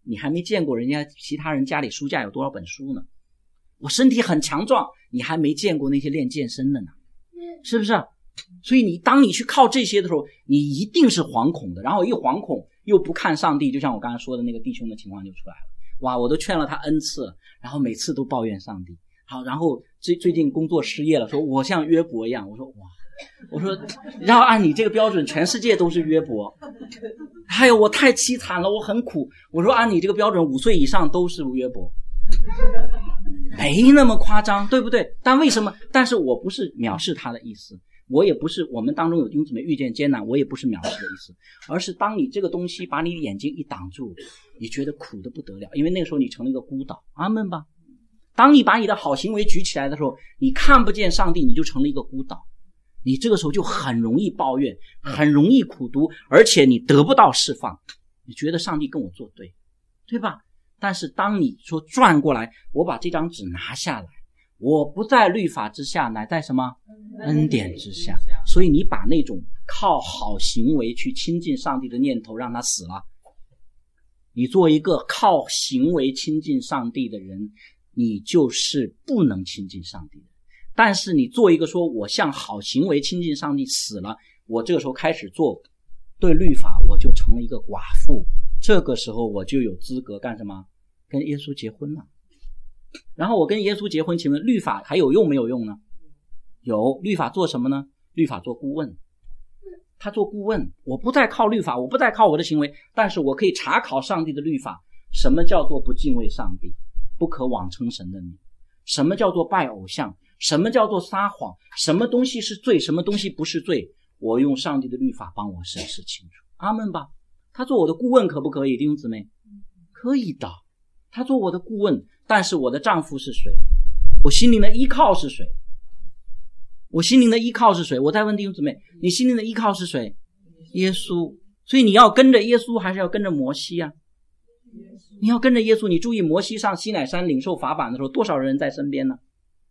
你还没见过人家其他人家里书架有多少本书呢。我身体很强壮，你还没见过那些练健身的呢，是不是？所以当你去靠这些的时候，你一定是惶恐的，然后一惶恐又不看上帝，就像我刚才说的那个弟兄的情况就出来了。哇，我都劝了他 N 次了，然后每次都抱怨上帝。好，然后最近工作失业了，说我像约伯一样。我说哇，我说然后按你这个标准全世界都是约伯。还有我太凄惨了，我很苦。我说按你这个标准5岁以上都是约伯。没那么夸张，对不对？但为什么？但是我不是藐视他的意思，我也不是我们当中有弟兄姊妹遇见艰难，我也不是藐视的意思，而是当你这个东西把你的眼睛一挡住，你觉得苦得不得了，因为那个时候你成了一个孤岛。阿们吧。当你把你的好行为举起来的时候，你看不见上帝，你就成了一个孤岛，你这个时候就很容易抱怨，很容易苦读，而且你得不到释放，你觉得上帝跟我作对，对吧？但是当你说转过来，我把这张纸拿下来，我不在律法之下，乃在什么？恩典之下。所以你把那种靠好行为去亲近上帝的念头让它死了。你做一个靠行为亲近上帝的人，你就是不能亲近上帝的。但是你做一个说我向好行为亲近上帝死了，我这个时候开始做对律法，我就成了一个寡妇，这个时候我就有资格干什么？跟耶稣结婚了。然后我跟耶稣结婚，请问律法还有用没有用呢？有。律法做什么呢？律法做顾问。他做顾问，我不再靠律法，我不再靠我的行为，但是我可以查考上帝的律法。什么叫做不敬畏上帝，不可妄称神的名？什么叫做拜偶像？什么叫做撒谎？什么东西是罪，什么东西不是罪？我用上帝的律法帮我审视清楚。阿们吧。他做我的顾问可不可以，弟兄姊妹？可以的。他做我的顾问，但是我的丈夫是谁？我心灵的依靠是谁？我心灵的依靠是谁？我再问弟兄姊妹，你心灵的依靠是谁？耶稣。所以你要跟着耶稣还是要跟着摩西啊？你要跟着耶稣。你注意摩西上西乃山领受法版的时候，多少人在身边呢？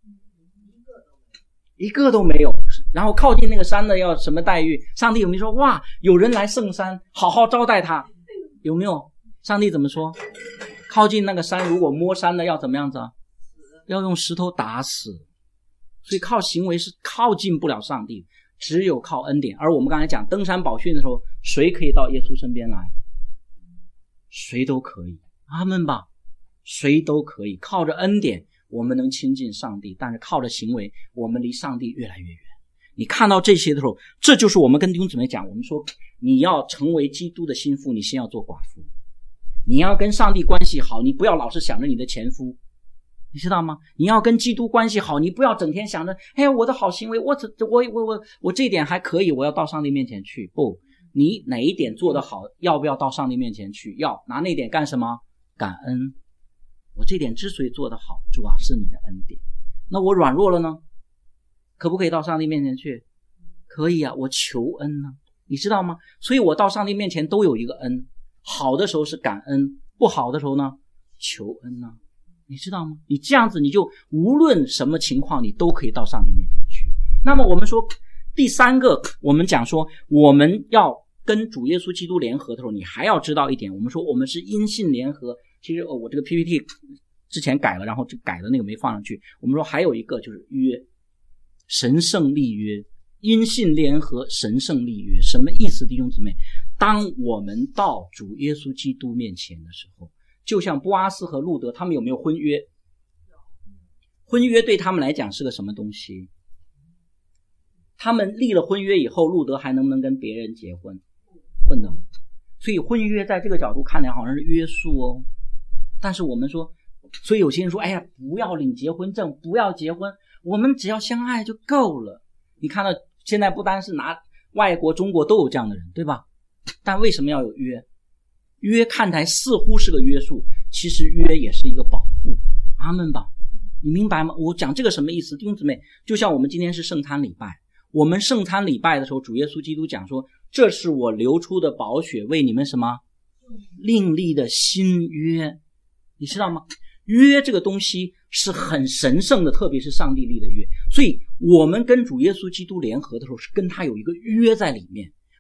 一个都没有。然后靠近那个山的要什么待遇？上帝有没有说哇，有人来圣山，好好招待他？有没有？上帝怎么说？靠近那个山，如果摸山的要怎么样子啊？要用石头打死。所以靠行为是靠近不了上帝，只有靠恩典。而我们刚才讲登山宝训的时候，谁可以到耶稣身边来？谁都可以。阿们吧。谁都可以。靠着恩典我们能亲近上帝，但是靠着行为我们离上帝越来越远。你看到这些的时候，这就是我们跟弟兄姊妹讲，我们说你要成为基督的心腹，你先要做寡妇。你要跟上帝关系好，你不要老是想着你的前夫，你知道吗？你要跟基督关系好，你不要整天想着哎，我的好行为，我这一点还可以，我要到上帝面前去。不，你哪一点做得好，要不要到上帝面前去？要。拿那点干什么？感恩。我这点之所以做得好，主啊，是你的恩典。那我软弱了呢？可不可以到上帝面前去？可以啊，我求恩呢，你知道吗？所以我到上帝面前都有一个恩。好的时候是感恩，不好的时候呢，求恩呢，你知道吗？你这样子，你就无论什么情况，你都可以到上帝面前去。那么我们说第三个，我们讲说我们要跟主耶稣基督联合的时候，你还要知道一点，我们说我们是因信联合。其实我这个 PPT 之前改了，然后改的那个没放上去。我们说还有一个就是约，神圣立约，因信联合，神圣立约。什么意思，弟兄姊妹？当我们到主耶稣基督面前的时候，就像波阿斯和路德，他们有没有婚约？婚约对他们来讲是个什么东西？他们立了婚约以后，路德还能不能跟别人结婚？不能。所以婚约在这个角度看来好像是约束哦。但是我们说，所以有些人说，哎呀，不要领结婚证，不要结婚，我们只要相爱就够了。你看到现在不单是拿外国中国都有这样的人，对吧？但为什么要有约？约看来似乎是个约束，其实约也是一个保护。阿们吧。你明白吗？我讲这个什么意思？弟兄姊妹，就像我们今天是圣餐礼拜，我们圣餐礼拜的时候，主耶稣基督讲说，这是我流出的宝血，为你们什么？另立的新约。你知道吗？约这个东西是很神圣的，特别是上帝立的约。所以我们跟主耶稣基督联合的时候，是跟他有一个约在里面。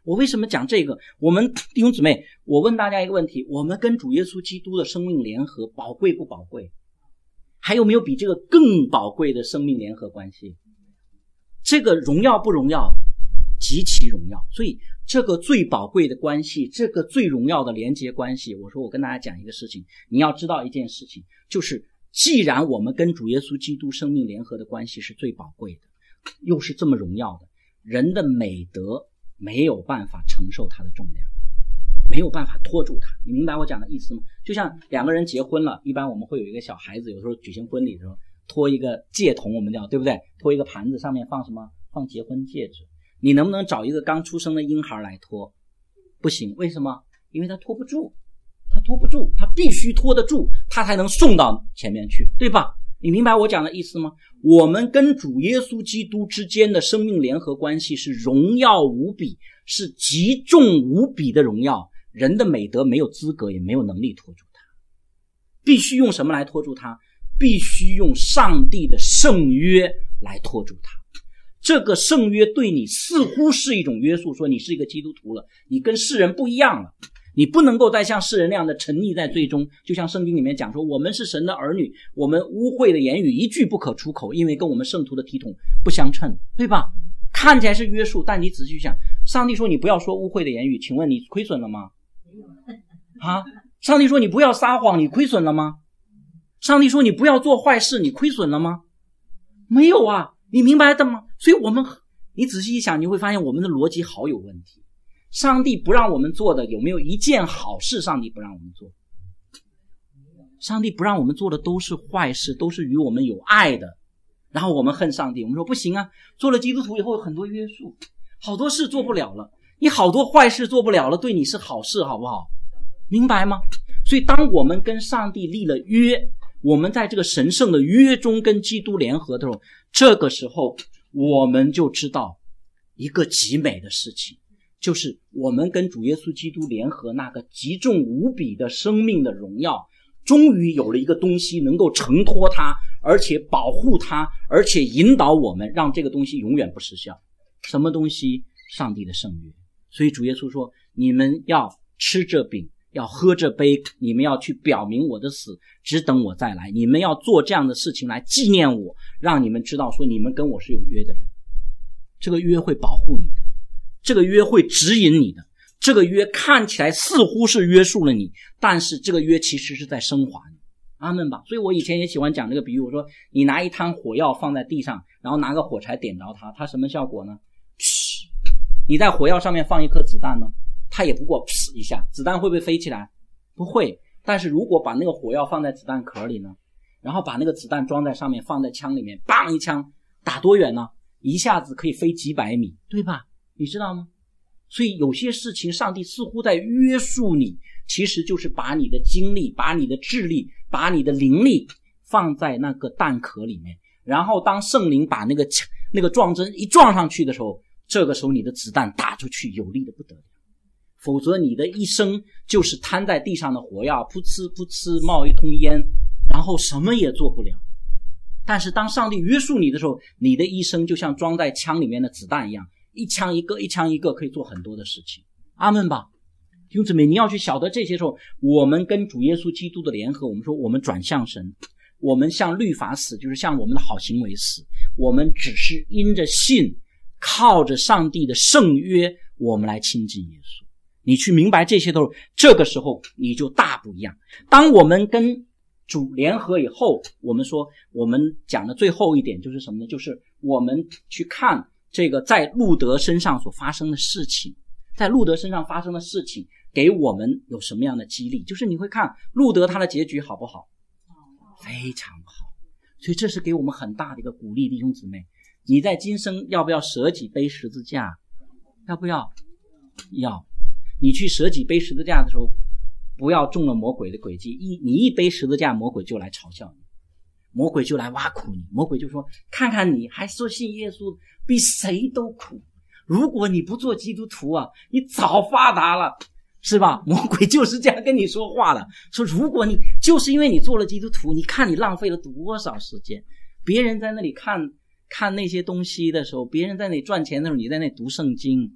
我为什么讲这个？我们弟兄姊妹，我问大家一个问题，我们跟主耶稣基督的生命联合宝贵不宝贵？还有没有比这个更宝贵的生命联合关系？这个荣耀不荣耀？极其荣耀。所以这个最宝贵的关系，这个最荣耀的连结关系，我说我跟大家讲一个事情，你要知道一件事情，就是既然我们跟主耶稣基督生命联合的关系是最宝贵的，又是这么荣耀的，人的美德没有办法承受它的重量，没有办法拖住它。你明白我讲的意思吗？就像两个人结婚了，一般我们会有一个小孩子，有时候举行婚礼的时候拖一个戒筒，我们叫对不对？拖一个盘子，上面放什么？放结婚戒指。你能不能找一个刚出生的婴孩来拖？不行。为什么？因为他拖不住，他必须拖得住，他才能送到前面去，对吧？你明白我讲的意思吗？我们跟主耶稣基督之间的生命联合关系是荣耀无比，是极重无比的荣耀，人的美德没有资格也没有能力拖住它。必须用什么来拖住它？必须用上帝的圣约来拖住它。这个圣约对你似乎是一种约束，说你是一个基督徒了，你跟世人不一样了，你不能够再像世人那样的沉溺在罪中。就像圣经里面讲说，我们是神的儿女，我们污秽的言语一句不可出口，因为跟我们圣徒的体统不相称，对吧？看起来是约束，但你仔细想，上帝说你不要说污秽的言语，请问你亏损了吗？上帝说你不要撒谎，你亏损了吗？上帝说你不要做坏事，你亏损了吗？没有啊，你明白的吗？所以你仔细一想，你会发现我们的逻辑好有问题。上帝不让我们做的，有没有一件好事上帝不让我们做？上帝不让我们做的都是坏事，都是与我们有爱的。然后我们恨上帝，我们说不行啊，做了基督徒以后有很多约束，好多事做不了了，你好多坏事做不了了，对你是好事，好不好？明白吗？所以当我们跟上帝立了约，我们在这个神圣的约中跟基督联合的时候，这个时候我们就知道一个极美的事情，就是我们跟主耶稣基督联合那个极重无比的生命的荣耀，终于有了一个东西能够承托它，而且保护它，而且引导我们，让这个东西永远不失效。什么东西？上帝的圣约。所以主耶稣说，你们要吃这饼，要喝这杯，你们要去表明我的死，只等我再来。你们要做这样的事情来纪念我，让你们知道说你们跟我是有约的人。这个约会保护你的，这个约会指引你的，这个约看起来似乎是约束了你，但是这个约其实是在升华你。阿们吧。所以我以前也喜欢讲这个比喻，我说你拿一滩火药放在地上，然后拿个火柴点着它，它什么效果呢？你在火药上面放一颗子弹呢，它也不过噗一下，子弹会不会飞起来？不会。但是如果把那个火药放在子弹壳里呢，然后把那个子弹装在上面，放在枪里面，砰一枪，打多远呢？一下子可以飞几百米，对吧？你知道吗？所以有些事情上帝似乎在约束你，其实就是把你的精力，把你的智力，把你的灵力放在那个弹壳里面，然后当圣灵把那个撞针一撞上去的时候，这个时候你的子弹打出去有力的不得了。否则你的一生就是摊在地上的火药，噗呲噗呲冒一通烟，然后什么也做不了。但是当上帝约束你的时候，你的一生就像装在枪里面的子弹一样，一枪一个，一枪一个，可以做很多的事情。阿们吧。弟兄姊妹，你要去晓得这些时候，我们跟主耶稣基督的联合，我们说我们转向神，我们向律法死，就是向我们的好行为死，我们只是因着信，靠着上帝的圣约，我们来亲近耶稣。你去明白这些都，这个时候你就大不一样。当我们跟主联合以后，我们说我们讲的最后一点就是什么呢？就是我们去看这个在路德身上所发生的事情，在路德身上发生的事情给我们有什么样的激励，就是你会看路德他的结局好不好？非常好。所以这是给我们很大的一个鼓励。弟兄姊妹，你在今生要不要舍己背十字架？要不要？要。你去舍己背十字架的时候，不要中了魔鬼的诡计，你一背十字架，魔鬼就来嘲笑你，魔鬼就来挖苦你，魔鬼就说，看看你还说信耶稣，比谁都苦，如果你不做基督徒啊，你早发达了，是吧？魔鬼就是这样跟你说话的，说如果你就是因为你做了基督徒，你看你浪费了多少时间，别人在那里看那些东西的时候，别人在那里赚钱的时候，你在那里读圣经，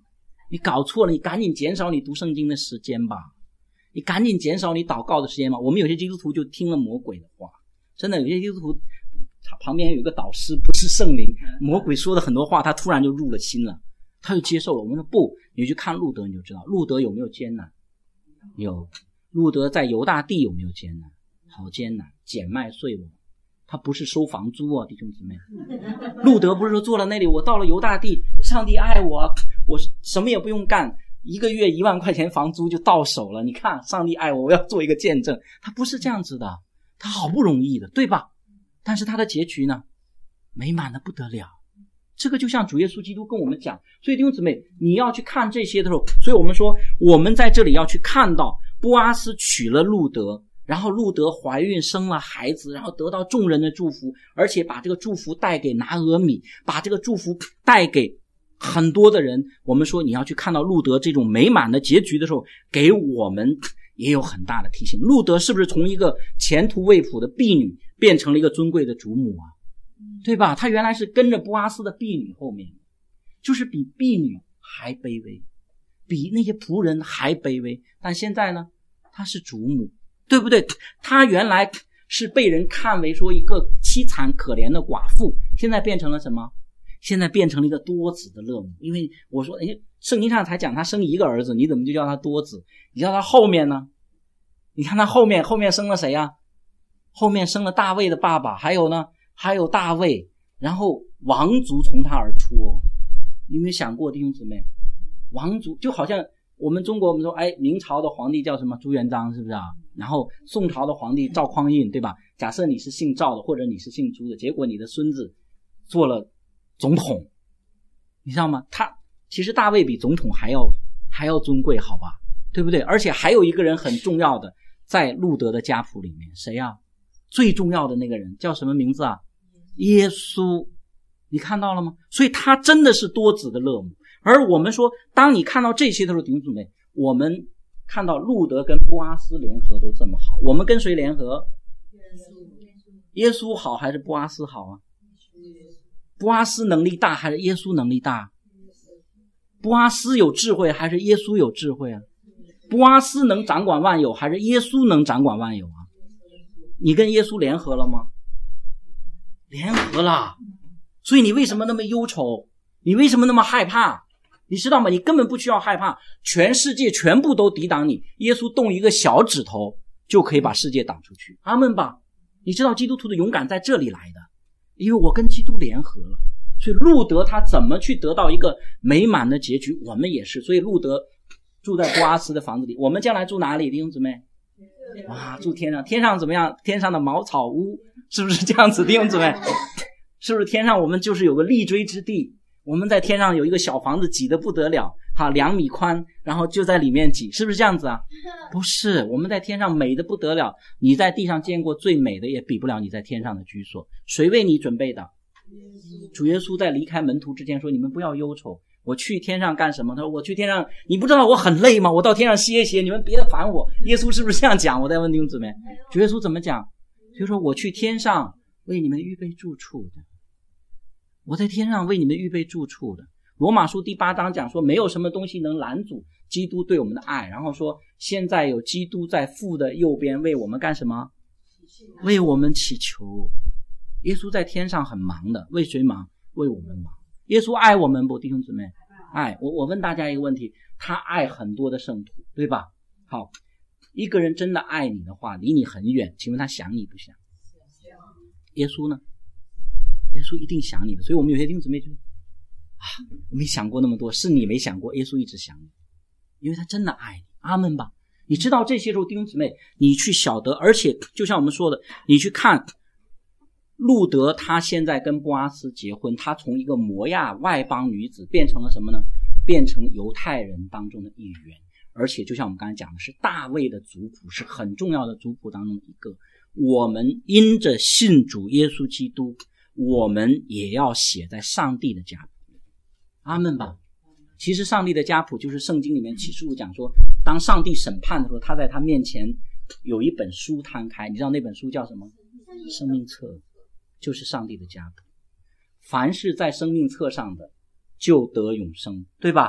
你搞错了，你赶紧减少你读圣经的时间吧，你赶紧减少你祷告的时间吧。我们有些基督徒就听了魔鬼的话，真的有些基督徒他旁边有一个导师，不是圣灵，魔鬼说的很多话他突然就入了心了，他就接受了。我们说不，你去看路德你就知道，路德有没有艰难？有。路德在犹大地有没有艰难？好艰难，捡麦穗我，他不是收房租啊，弟兄姊妹。路德不是说坐在那里，我到了犹大地，上帝爱我，我什么也不用干，1个月1万块钱房租就到手了，你看上帝爱我，我要做一个见证。他不是这样子的，他好不容易的，对吧？但是他的结局呢，美满的不得了。这个就像主耶稣基督跟我们讲，所以弟兄姊妹，你要去看这些的时候，所以我们说我们在这里要去看到波阿斯娶了路德，然后路德怀孕生了孩子，然后得到众人的祝福，而且把这个祝福带给拿俄米，把这个祝福带给很多的人。我们说你要去看到路德这种美满的结局的时候，给我们也有很大的提醒。路德是不是从一个前途未卜的婢女变成了一个尊贵的主母啊？对吧？他原来是跟着波阿斯的婢女后面，就是比婢女还卑微，比那些仆人还卑微。但现在呢，他是主母，对不对？他原来是被人看为说一个凄惨可怜的寡妇，现在变成了什么？现在变成了一个多子的乐母。因为我说圣经上才讲他生一个儿子，你怎么就叫他多子？你叫他后面呢？你看他后面生了谁啊？后面生了大卫的爸爸，还有大卫，然后王族从他而出哦。你有没有想过弟兄姊妹，王族就好像我们中国我们说明朝的皇帝叫什么朱元璋，是不是啊？然后宋朝的皇帝赵匡胤，对吧？假设你是姓赵的或者你是姓朱的，结果你的孙子做了总统，你知道吗？其实大卫比总统还要尊贵，好吧，对不对？而且还有一个人很重要的在路德的家谱里面，谁啊？最重要的那个人叫什么名字啊？耶稣。你看到了吗？所以他真的是多子的乐母。而我们说当你看到这些的时候，弟兄姊妹，我们看到路德跟波阿斯联合都这么好，我们跟谁联合？耶稣好还是波阿斯好啊？波阿斯能力大还是耶稣能力大？波阿斯有智慧还是耶稣有智慧啊？波阿斯能掌管万有还是耶稣能掌管万有啊？你跟耶稣联合了吗？联合了。所以你为什么那么忧愁？你为什么那么害怕？你知道吗？你根本不需要害怕，全世界全部都抵挡你，耶稣动一个小指头就可以把世界挡出去。阿们吧。你知道基督徒的勇敢在这里来的，因为我跟基督联合了。所以路德他怎么去得到一个美满的结局，我们也是。所以路德住在波阿斯的房子里，我们将来住哪里？弟兄姊妹，哇，住天上。天上怎么样？天上的茅草屋，是不是这样子？弟兄姊妹，是不是天上我们就是有个立锥之地？我们在天上有一个小房子，挤得不得了，2米宽，然后就在里面挤，是不是这样子啊？不是，我们在天上美得不得了，你在地上见过最美的也比不了你在天上的居所。谁为你准备的？主耶稣在离开门徒之前说，你们不要忧愁，我去天上干什么？他说我去天上，你不知道我很累吗？我到天上歇一歇，你们别烦我。耶稣是不是这样讲？我在问弟兄姊妹，主耶稣怎么讲？就说我去天上为你们预备住处的，我在天上为你们预备住处的。罗马书第8章讲说，没有什么东西能拦阻基督对我们的爱，然后说现在有基督在父的右边为我们干什么？为我们祈求。耶稣在天上很忙的，为谁忙？为我们忙。耶稣爱我们不，弟兄姊妹？爱。我问大家一个问题，他爱很多的圣徒，对吧？好，一个人真的爱你的话，离你很远，请问他想你不想？耶稣呢？耶稣一定想你的。所以我们有些弟兄姊妹觉得我没想过那么多，是你没想过，耶稣一直想你，因为他真的爱你。阿们吧。你知道这些时候，弟兄姊妹，你去晓得，而且就像我们说的，你去看路德，他现在跟波阿斯结婚，他从一个摩亚外邦女子变成了什么呢？变成犹太人当中的一员，而且就像我们刚才讲的，是大卫的族谱，是很重要的族谱当中的一个。我们因着信主耶稣基督，我们也要写在上帝的家谱。阿们吧。其实上帝的家谱就是圣经里面启示录讲说，当上帝审判的时候，他在他面前有一本书摊开，你知道那本书叫什么？生命册，就是上帝的家谱。凡是在生命册上的就得永生，对吧？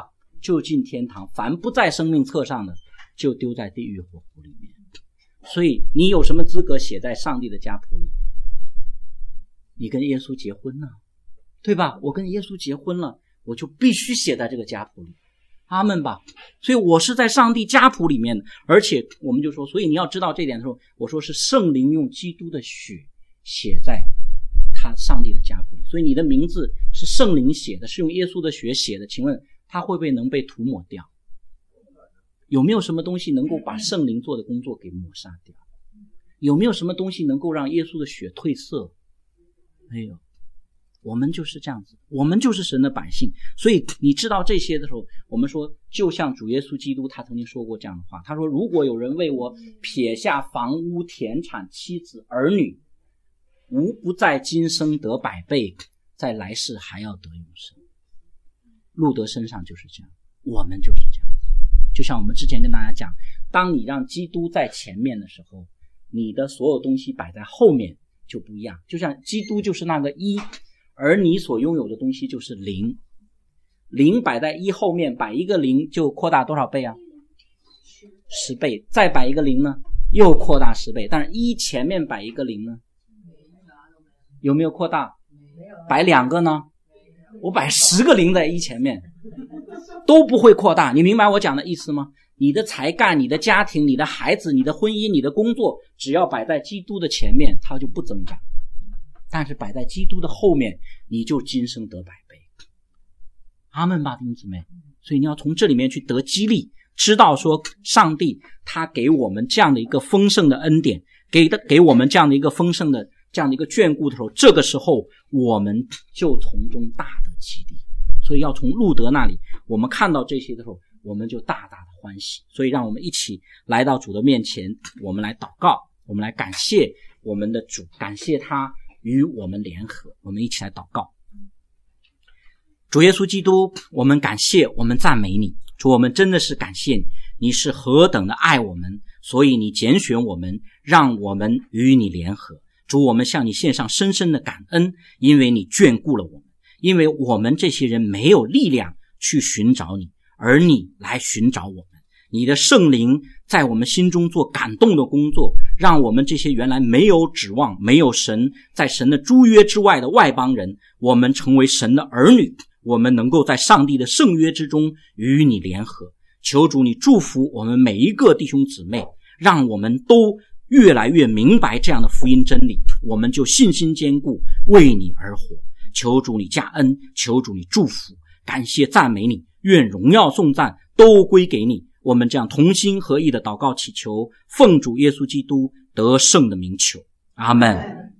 就进天堂，凡不在生命册上的就丢在地狱火湖里面。所以你有什么资格写在上帝的家谱里？你跟耶稣结婚了，对吧？我跟耶稣结婚了，我就必须写在这个家谱里。阿们吧。所以我是在上帝家谱里面的，而且我们就说，所以你要知道这点的时候，我说是圣灵用基督的血写在他上帝的家谱里。所以你的名字是圣灵写的，是用耶稣的血写的，请问他会不会能被涂抹掉？有没有什么东西能够把圣灵做的工作给抹杀掉？有没有什么东西能够让耶稣的血褪色？没有。我们就是这样子，我们就是神的百姓。所以你知道这些的时候，我们说就像主耶稣基督他曾经说过这样的话，他说如果有人为我撇下房屋田产妻子儿女，无不在今生得100倍，在来世还要得永生。路德身上就是这样，我们就是这样。就像我们之前跟大家讲，当你让基督在前面的时候，你的所有东西摆在后面就不一样。就像基督就是那个1，而你所拥有的东西就是0。0摆在1后面，摆一个0就扩大多少倍啊？10倍。再摆一个0呢，又扩大10倍。但是1前面摆一个0呢，有没有扩大？摆2个呢？我摆10个0在1前面都不会扩大。你明白我讲的意思吗？你的才干、你的家庭、你的孩子、你的婚姻、你的工作，只要摆在基督的前面，它就不增长。但是摆在基督的后面，你就今生得100倍。阿们吧，弟兄姊妹。所以你要从这里面去得激励，知道说上帝他给我们这样的一个丰盛的恩典，给我们这样的一个丰盛的这样的一个眷顾的时候，这个时候我们就从中大得激励。所以要从路德那里我们看到这些的时候，我们就大大的欢喜。所以让我们一起来到主的面前，我们来祷告，我们来感谢我们的主，感谢他与我们联合。我们一起来祷告。主耶稣基督，我们感谢，我们赞美你。主，我们真的是感谢你，你是何等的爱我们，所以你拣选我们，让我们与你联合。主，我们向你献上深深的感恩，因为你眷顾了我们，因为我们这些人没有力量去寻找你，而你来寻找我们。你的圣灵在我们心中做感动的工作，让我们这些原来没有指望、没有神，在神的诸约之外的外邦人，我们成为神的儿女，我们能够在上帝的圣约之中与你联合。求主你祝福我们每一个弟兄姊妹，让我们都越来越明白这样的福音真理，我们就信心坚固，为你而活。求主你加恩，求主你祝福，感谢赞美你，愿荣耀颂赞都归给你。我们这样同心合意的祷告祈求，奉主耶稣基督得胜的名求，阿们。